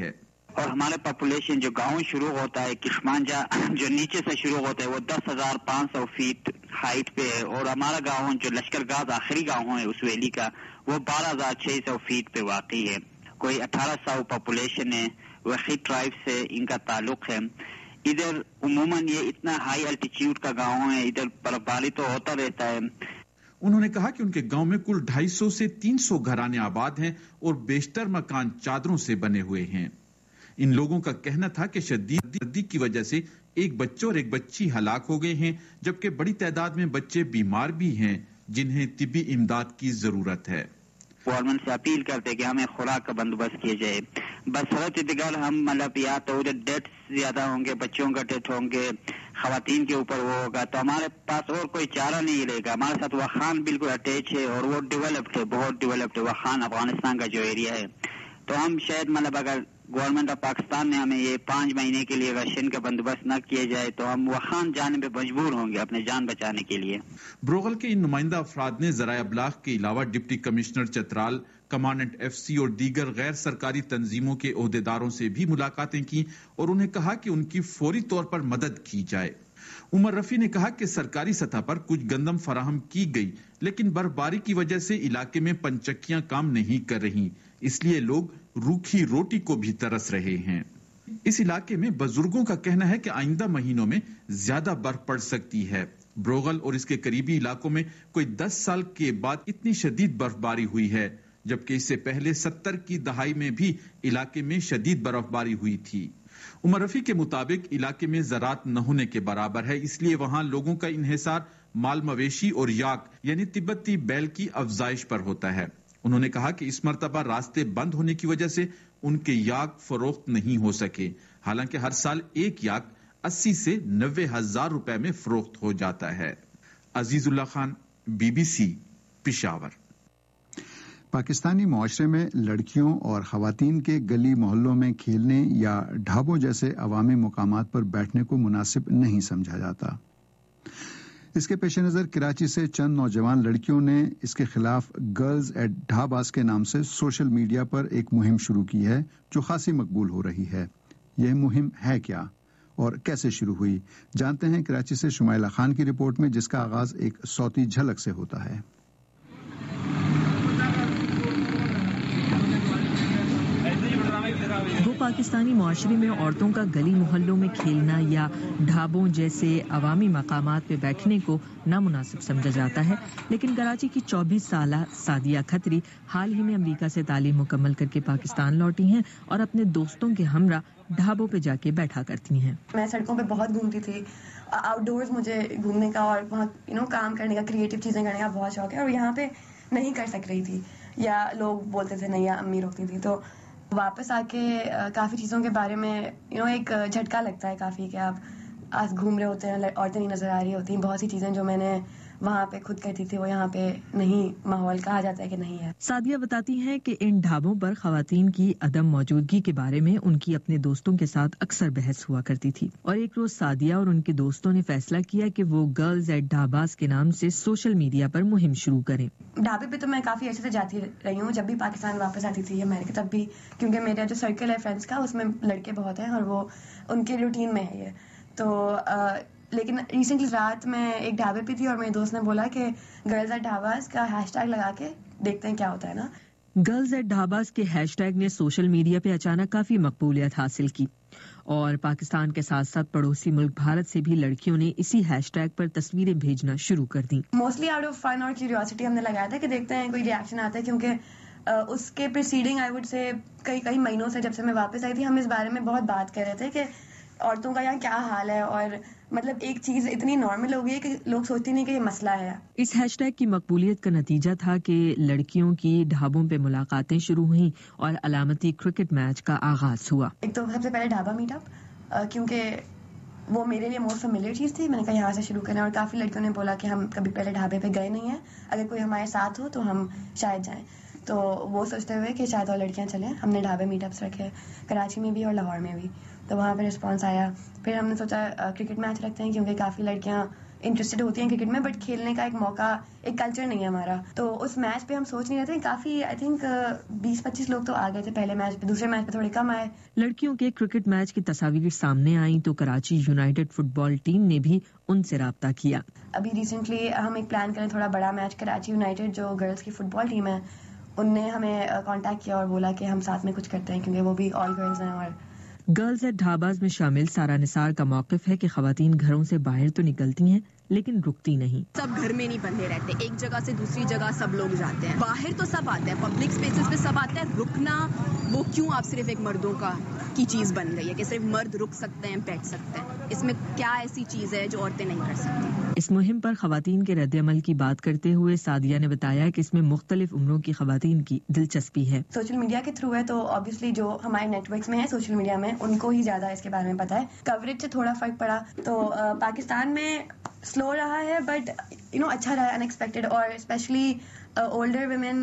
اور ہمارے پاپولیشن جو گاؤں شروع ہوتا ہے کشمانجا جو نیچے سے شروع ہوتا ہے وہ 10,500 فیٹ ہائٹ پہ ہے، اور ہمارا گاؤں جو لشکر گاہ آخری گاؤں ہے اس ویلی کا وہ 12,600 فیٹ پہ واقع ہے. کوئی 1,800 پاپولیشن ہے، وحی ٹرائب سے ان کا تعلق ہے. ادھر عموماً یہ اتنا ہائی الٹیچیوڈ کا گاؤں ہے، ادھر برف باری تو ہوتا رہتا ہے. انہوں نے کہا کہ ان کے گاؤں میں کل 250 سے 300 گھرانے آباد ہیں اور بیشتر مکان چادروں سے بنے ہوئے ہیں. ان لوگوں کا کہنا تھا کہ شدید سردی کی وجہ سے ایک بچہ اور ایک بچی ہلاک ہو گئے ہیں، جبکہ بڑی تعداد میں بچے بیمار بھی ہیں جنہیں طبی امداد کی ضرورت ہے. گورنمنٹ سے اپیل کرتے کہ ہمیں خوراک کا بندوبست کیا جائے. بصورت دیگر ہم مطلب یا تو ادھر ڈیتھ زیادہ ہوں گے، بچوں کا ڈیتھ ہوں گے، خواتین کے اوپر وہ ہوگا، تو ہمارے پاس اور کوئی چارہ نہیں رہے گا. ہمارے ساتھ وخان بالکل اٹیچ ہے اور وہ ڈیولپڈ ہے، بہت ڈیولپڈ ہے وخان افغانستان کا جو ایریا ہے. تو ہم شاید مطلب اگر گورنمنٹ آف پاکستان نے ہمیں یہ 5 مہینے کے لیے راشن کا بندوبست نہ کیا جائے تو ہم وخان جانے پہ مجبور ہوں گے اپنے جان بچانے کے لیے. بروغل کے ان نمائندہ افراد نے ذرائع ابلاغ کے علاوہ deputy commissioner Chitral, commandant FCC اور دیگر غیر سرکاری تنظیموں کے عہدیداروں سے بھی ملاقاتیں کی اور انہیں کہا کہ ان کی فوری طور پر مدد کی جائے. عمر رفیع نے کہا کہ سرکاری سطح پر کچھ گندم فراہم کی گئی، لیکن برف باری کی وجہ سے علاقے میں پنچکیاں کام نہیں کر رہی، اس لیے لوگ روکھی روٹی کو بھی ترس رہے ہیں. اس علاقے میں بزرگوں کا کہنا ہے کہ آئندہ مہینوں میں زیادہ برف پڑ سکتی ہے. بروغل اور اس کے قریبی علاقوں میں کوئی 10 سال کے بعد اتنی شدید برف باری ہوئی ہے، جبکہ اس سے پہلے 70 کی دہائی میں بھی علاقے میں شدید برف باری ہوئی تھی. عمر رفیع کے مطابق علاقے میں زراعت نہ ہونے کے برابر ہے، اس لیے وہاں لوگوں کا انحصار مال مویشی اور یاک یعنی تبتی بیل کی افزائش پر ہوتا ہے. انہوں نے کہا کہ اس مرتبہ راستے بند ہونے کی وجہ سے ان کے یاک فروخت نہیں ہو سکے، حالانکہ ہر سال ایک یاک 80 سے 90 ہزار روپے میں فروخت ہو جاتا ہے. عزیز اللہ خان، BBC، پشاور. پاکستانی معاشرے میں لڑکیوں اور خواتین کے گلی محلوں میں کھیلنے یا ڈھابوں جیسے عوامی مقامات پر بیٹھنے کو مناسب نہیں سمجھا جاتا. اس کے پیش نظر کراچی سے چند نوجوان لڑکیوں نے اس کے خلاف گرلز ایٹ ڈھاباز کے نام سے سوشل میڈیا پر ایک مہم شروع کی ہے جو خاصی مقبول ہو رہی ہے. یہ مہم ہے کیا اور کیسے شروع ہوئی، جانتے ہیں کراچی سے شمائلہ خان کی رپورٹ میں، جس کا آغاز ایک صوتی جھلک سے ہوتا ہے. وہ پاکستانی معاشرے میں عورتوں کا گلی محلوں میں کھیلنا یا ڈھابوں جیسے عوامی مقامات پہ بیٹھنے کو نامناسب سمجھا جاتا ہے، لیکن کراچی کی 24 سالہ سعدیہ کھتری حال ہی میں امریکہ سے تعلیم مکمل کر کے پاکستان لوٹی ہیں اور اپنے دوستوں کے ہمراہ ڈھابوں پہ جا کے بیٹھا کرتی ہیں. میں سڑکوں پہ بہت گھومتی تھی، آؤٹ ڈورز مجھے گھومنے کا اور وہاں کام کرنے کا، کریٹو چیزیں کرنے کا بہت شوق ہے، اور یہاں پہ نہیں کر سک رہی تھی یا لوگ بولتے تھے نہیں، یا امی روکتی تھی. تو واپس آ کے کافی چیزوں کے بارے میں ایک جھٹکا لگتا ہے کافی، کہ آپ آج گھوم رہے ہوتے ہیں، عورتیں نہیں نظر آ رہی ہوتی ہیں. بہت سی چیزیں جو میں نے وہاں پہ خود کرتی تھی وہ یہاں پہ نہیں، ماحول کہا جاتا ہے کہ نہیں ہے. سعدیہ بتاتی ہیں کہ ان ڈھابوں پر خواتین کی عدم موجودگی کے بارے میں ان کی اپنے دوستوں کے ساتھ اکثر بحث ہوا کرتی تھی، اور ایک روز سعدیہ اور ان کے دوستوں نے فیصلہ کیا کہ وہ گرلز ایٹ ڈھاباز کے نام سے سوشل میڈیا پر مہم شروع کریں. ڈھابے پہ تو میں کافی عرصے سے جاتی رہی ہوں، جب بھی پاکستان واپس آتی تھی امریکہ تب بھی، کیونکہ میرا جو سرکل ہے فرینڈس کا اس میں لڑکے بہت ہیں اور وہ ان کے روٹین میں ہے یہ. تو لیکن ریسنٹلی رات میں ایک ڈھابے پہ تھی اور میرے دوست نے بولا کہ گرلز ایٹ ڈھاباز کا ہیش ٹیگ لگا کے دیکھتے ہیں کیا ہوتا ہے نا. گرلز ایٹ ڈھاباز کے ہیش ٹیگ نے سوشل میڈیا پہ اچانک کافی مقبولیت حاصل کی، اور پاکستان کے ساتھ ساتھ پڑوسی ملک بھارت سے بھی لڑکیوں نے اسی ہیش ٹیگ پر تصویریں بھیجنا شروع کر دیں. موسٹلی آؤٹ آف فن اور کیوریوسٹی ہم نے لگایا تھا کہ دیکھتے ہیں کوئی ریئیکشن آتا ہے، کیونکہ اس کے پریسیڈنگ آئی وڈ سے کئی مہینوں سے جب سے میں واپس آئی تھی ہم اس بارے میں بہت بات کر رہے تھے کہ عورتوں کا یہاں کیا حال ہے، اور مطلب ایک چیز اتنی نارمل ہو گئی ہے کہ لوگ سوچتے نہیں کہ یہ مسئلہ ہے. اس ہیش ٹیگ کی مقبولیت کا نتیجہ تھا کہ لڑکیوں کی ڈھابوں پہ ملاقاتیں شروع ہوئیں اور علامتی کرکٹ میچ کا آغاز ہوا. ایک تو سب سے پہلے ڈھابا میٹ اپ، کیونکہ وہ میرے لیے موسٹ فیملیئر چیز تھی. میں نے کہا یہاں سے شروع کریں، اور کافی لڑکیوں نے بولا کہ ہم کبھی پہلے ڈھابے پہ گئے نہیں ہیں، اگر کوئی ہمارے ساتھ ہو تو ہم شاید جائیں. تو وہ سوچتے ہوئے کہ شاید اور لڑکیاں چلیں، ہم نے ڈھابے میٹ اپس رکھے کراچی میں بھی اور لاہور میں بھی. تو وہاں پہ رسپانس آیا. پھر ہم نے سوچا کرکٹ میچ رکھتے ہیں، کیونکہ کافی لڑکیاں इंटरेस्टेड होती हैं क्रिकेट में, बट खेलने का एक मौका, एक कल्चर नहीं है हमारा। तो उस मैच पे हम सोच नहीं रहे थे, काफी आई थिंक 20-25 लोग तो आ गए थे पहले मैच पे, दूसरे मैच पे थोड़े कम आए। लड़कियों के क्रिकेट मैच की तस्वीर सामने आई तो कराची यूनाइटेड फुटबॉल टीम ने भी उनसे राब्ता किया। अभी रिसेंटली हम एक प्लान करें थोड़ा बड़ा मैच, कराची यूनाइटेड जो गर्ल्स की फुटबॉल टीम है उनने हमें कांटेक्ट किया और बोला कि हम साथ में कुछ करते हैं, क्योंकि वो भी ऑल गर्ल्स हैं। और गर्ल्स एट ढाबाज में शामिल सारा निसार का मौक़िफ़ है कि ख़वातीन घरों से बाहर तो निकलती हैं लेकिन रुकती नहीं। सब घर में नहीं बंधे रहते, एक जगह से दूसरी जगह सब लोग जाते हैं, बाहर तो सब आते हैं, पब्लिक स्पेसेस पे सब आते हैं। रुकना वो क्यों आप सिर्फ एक मर्दों की चीज बन गई है कि सिर्फ मर्द रुक सकते हैं, बैठ सकते हैं? इसमें क्या ऐसी चीज है जो औरतें नहीं कर सकती? इस मुहिम पर ख़वातीन के रद्द-ए-अमल की बात करते हुए सादिया ने बताया कि इसमें मुख्तलिफ उम्रों की ख़वातीन की दिलचस्पी है। सोशल मीडिया के थ्रू है तो ऑब्वियसली जो हमारे नेटवर्क्स में है सोशल मीडिया में उनको ही ज्यादा इसके बारे में पता है। कवरेज से थोड़ा फर्क पड़ा तो पाकिस्तान में स्लो रहा है, बट अच्छा रहा है, अनएक्सपेक्टेड। और स्पेशली ओल्डर वुमेन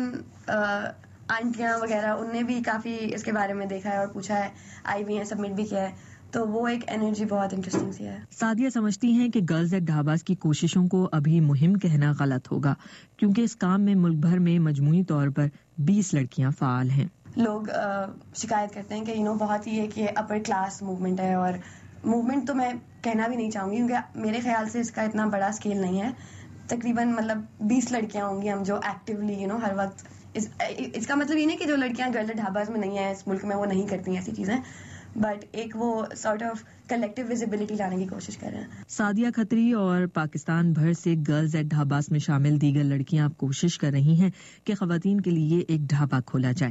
आंटियां वगैरह उनने भी काफी इसके बारे में देखा है और पूछा है, आई भी हैं, सबमिट भी किया है, तो वो एक एनर्जी बहुत इंटरेस्टिंग सी है। सादिया समझती हैं कि गर्ल्स एट ढाबाज की कोशिशों को अभी मुहिम कहना गलत होगा, क्योंकि इस काम में मुल्क भर में मजमूई तौर पर 20 लड़कियां फाल हैं। लोग शिकायत करते हैं कि बहुत ही एक ये अपर क्लास मूवमेंट है, और मूवमेंट तो मैं कहना भी नहीं चाहूंगी क्योंकि मेरे ख्याल से इसका इतना बड़ा स्केल नहीं है। तकरीबन 20 लड़कियां होंगी हम जो एक्टिवली हर वक्त इसका मतलब ये नहीं कि जो लड़कियां गर्ल्स एट ढाबाज में नहीं है इस मुल्क में वो नहीं करती ऐसी चीजें, बट एक वो सॉर्ट ऑफ कलेक्टिव विजिबिलिटी लाने की कोशिश कर रहे हैं। सादिया खत्री और पाकिस्तान भर से गर्ल्स एट ढाबास में शामिल दीगर लड़कियां अब कोशिश कर रही हैं कि ख़वातीन के लिए एक ढाबा खोला जाए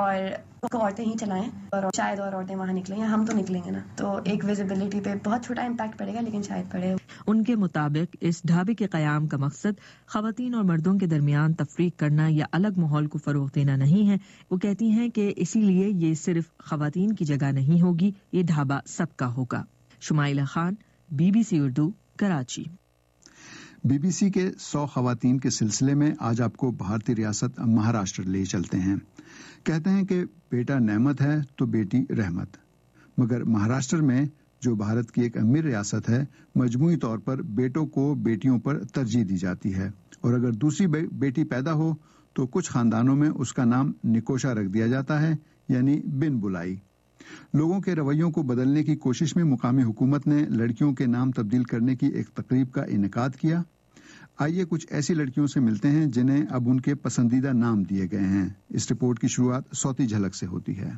और औरतें ही चलाएं, और शायद और औरतें वहाँ निकलेंगे, हम तो निकलेंगे ना, तो एक विजिबिलिटी पे बहुत छोटा इम्पैक्ट पड़ेगा लेकिन शायद पड़े। उनके मुताबिक इस ढाबे के क़याम का मकसद ख़वातीन और मर्दों के दरमियान तफरीक करना या अलग माहौल को फ़रोग़ देना नहीं है। वो कहती हैं कि इसीलिए ये सिर्फ ख़वातीन की जगह नहीं होगी, ये ढाबा सबका होगा। शुमाइला खान, BBC उर्दू, कराची। BBC के 100 ख़वातीन के सिलसिले में आज आपको भारतीय रियासत महाराष्ट्र ले चलते हैं। कहते हैं कि बेटा नेमत है तो बेटी रहमत, मगर महाराष्ट्र में जो भारत की एक अमीर रियासत है, मजमूई तौर पर बेटों को बेटियों पर तरजीह दी जाती है, और अगर दूसरी बेटी पैदा हो तो कुछ खानदानों में उसका नाम निकोशा रख दिया जाता है, यानी बिन बुलाई। लोगों के रवैयों को बदलने की कोशिश में मुकामी हुकूमत ने लड़कियों के नाम तब्दील करने की एक तकरीब का इनेकाद किया। आइए कुछ ऐसी लड़कियों से मिलते हैं जिन्हें अब उनके पसंदीदा नाम दिए गए हैं। इस रिपोर्ट की शुरुआत सौती झलक से होती है।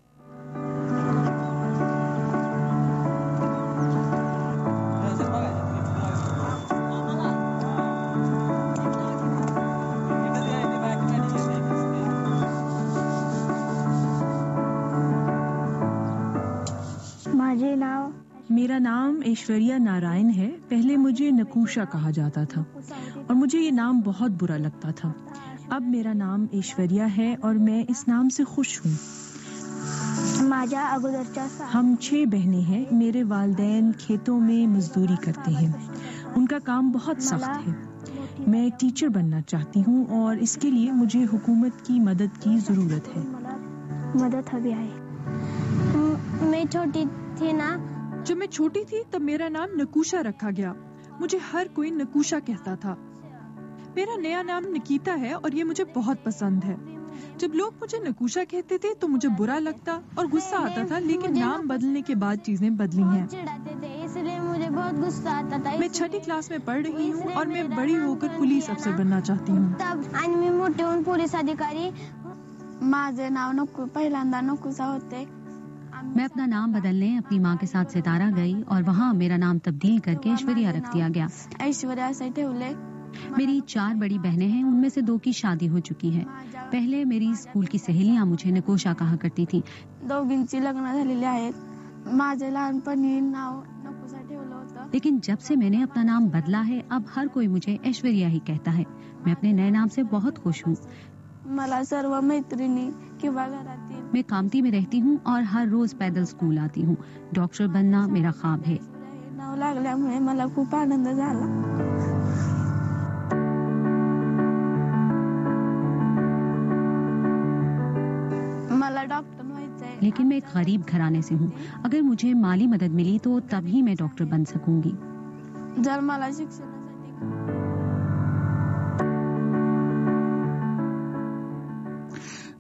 मेरा नाम ऐश्वर्या नारायण है। पहले मुझे नकूशा कहा जाता था और मुझे ये नाम बहुत बुरा लगता था। अब मेरा नाम ऐश्वर्या है और मैं इस नाम से खुश हूँ। हम 6 बहनें हैं। मेरे वालिदैन खेतों में मजदूरी करते हैं। उनका काम बहुत सख्त है। मैं टीचर बनना चाहती हूँ और इसके लिए मुझे हुकूमत की मदद की जरूरत है। मदद अभी आई। मैं छोटी थी ना, जब मैं छोटी थी तब मेरा नाम नकूशा रखा गया। मुझे हर कोई नकूशा कहता था। मेरा नया नाम निकिता है और ये मुझे बहुत पसंद है। जब लोग मुझे नकूशा कहते थे तो मुझे बुरा लगता और गुस्सा आता था, लेकिन नाम बदलने के बाद चीजें बदली हैं। इसलिए मुझे बहुत गुस्सा आता था। मैं 6ठी क्लास में पढ़ रही हूँ और मैं बड़ी होकर पुलिस अफसर बनना चाहती हूँ। आणि मी मोठे होऊन पोलीस अधिकारी। माझे नाव पहिल्यांदा नकुसा होते। मैं अपना नाम बदलने अपनी माँ के साथ सितारा गई और वहाँ मेरा नाम तब्दील करके ऐश्वर्या रख दिया गया। ऐश्वर्या से ठेवले। मेरी 4 बड़ी बहनें हैं, उनमें से 2 की शादी हो चुकी है। पहले मेरी स्कूल की सहेलियाँ मुझे नकोशा कहा करती थी। दोघींची लग्न झालेली आहेत। माझे लहानपणी नाव नकोशा ठेवलं होतं। लेकिन जब से मैंने अपना नाम बदला है अब हर कोई मुझे ऐश्वर्या ही कहता है। मैं अपने नए नाम से बहुत खुश हूँ। मला सर्व मैत्रिणी किंवा घरातील। मैं कामती में रहती हूँ और हर रोज पैदल स्कूल आती हूँ। डॉक्टर बनना मेरा ख्वाब है। नाव लागल्यामुळे मला खूप आनंद झाला। मला डॉक्टर व्हायचंय। लेकिन मैं एक गरीब घराने से हूँ। अगर मुझे माली मदद मिली तो तभी मैं डॉक्टर बन सकूंगी। जर मला शिक्षण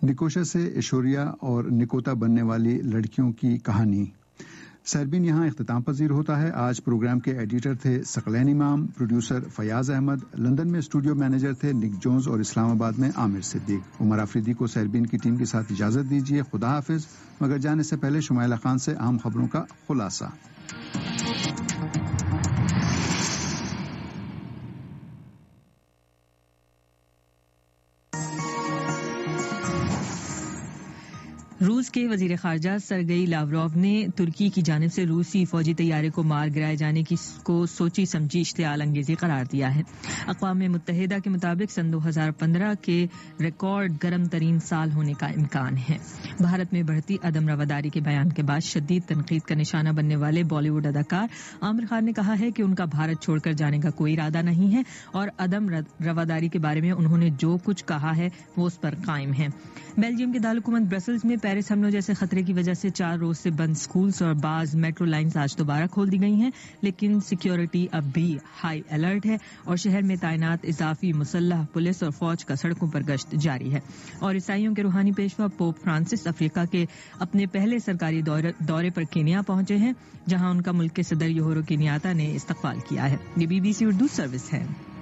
निकोशा से ऐश्वर्या और निकोता बनने वाली लड़कियों की कहानी। सरबीन यहाँ इख्तिताम पजीर होता है। आज प्रोग्राम के एडिटर थे सकलैन इमाम, प्रोड्यूसर फयाज अहमद, लंदन में स्टूडियो मैनेजर थे निक जोन्स और इस्लामाबाद में आमिर सिद्दीक। उमर आफरीदी को सरबीन की टीम के साथ इजाजत दीजिए। खुदा हाफिज। मगर जाने से पहले शुमाइला खान से अहम खबरों का खुलासा। रूस के वजीर खारजा सरगई लावरोव ने तुर्की की जानिब से रूसी फौजी तैयारे को मार गिराए जाने को सोची समझी इश्तियाल अंगेजी करार दिया है। अक़वाम मुत्तहिदा के मुताबिक सन 2015 के रिकॉर्ड गर्म तरीन साल होने का इम्कान है। भारत में बढ़ती अदम रवादारी के बयान के बाद शदीद तनकीद का निशाना बनने वाले बॉलीवुड अदाकार आमिर खान ने कहा है कि उनका भारत छोड़कर जाने का कोई इरादा नहीं है और अदम रवादारी के बारे में उन्होंने जो कुछ कहा है वो उस पर कायम है। बेल्जियम के दारकूमत ब्रसल्स में पेरिस हमलों जैसे खतरे की वजह से 4 रोज से बंद स्कूल्स और बाज मेट्रो लाइन्स आज दोबारा खोल दी गई हैं, लेकिन सिक्योरिटी अब भी हाई अलर्ट है और शहर में तैनात इजाफी मुसल्लह पुलिस और फौज का सड़कों पर गश्त जारी है। और ईसाइयों के रूहानी पेशवा पोप फ्रांसिस अफ्रीका के अपने पहले सरकारी दौरे पर केन्या पहुंचे हैं, जहां उनका मुल्क के सदर योहरो केन्याता ने इस्तकबाल किया है। ये BBC उर्दू सर्विस है।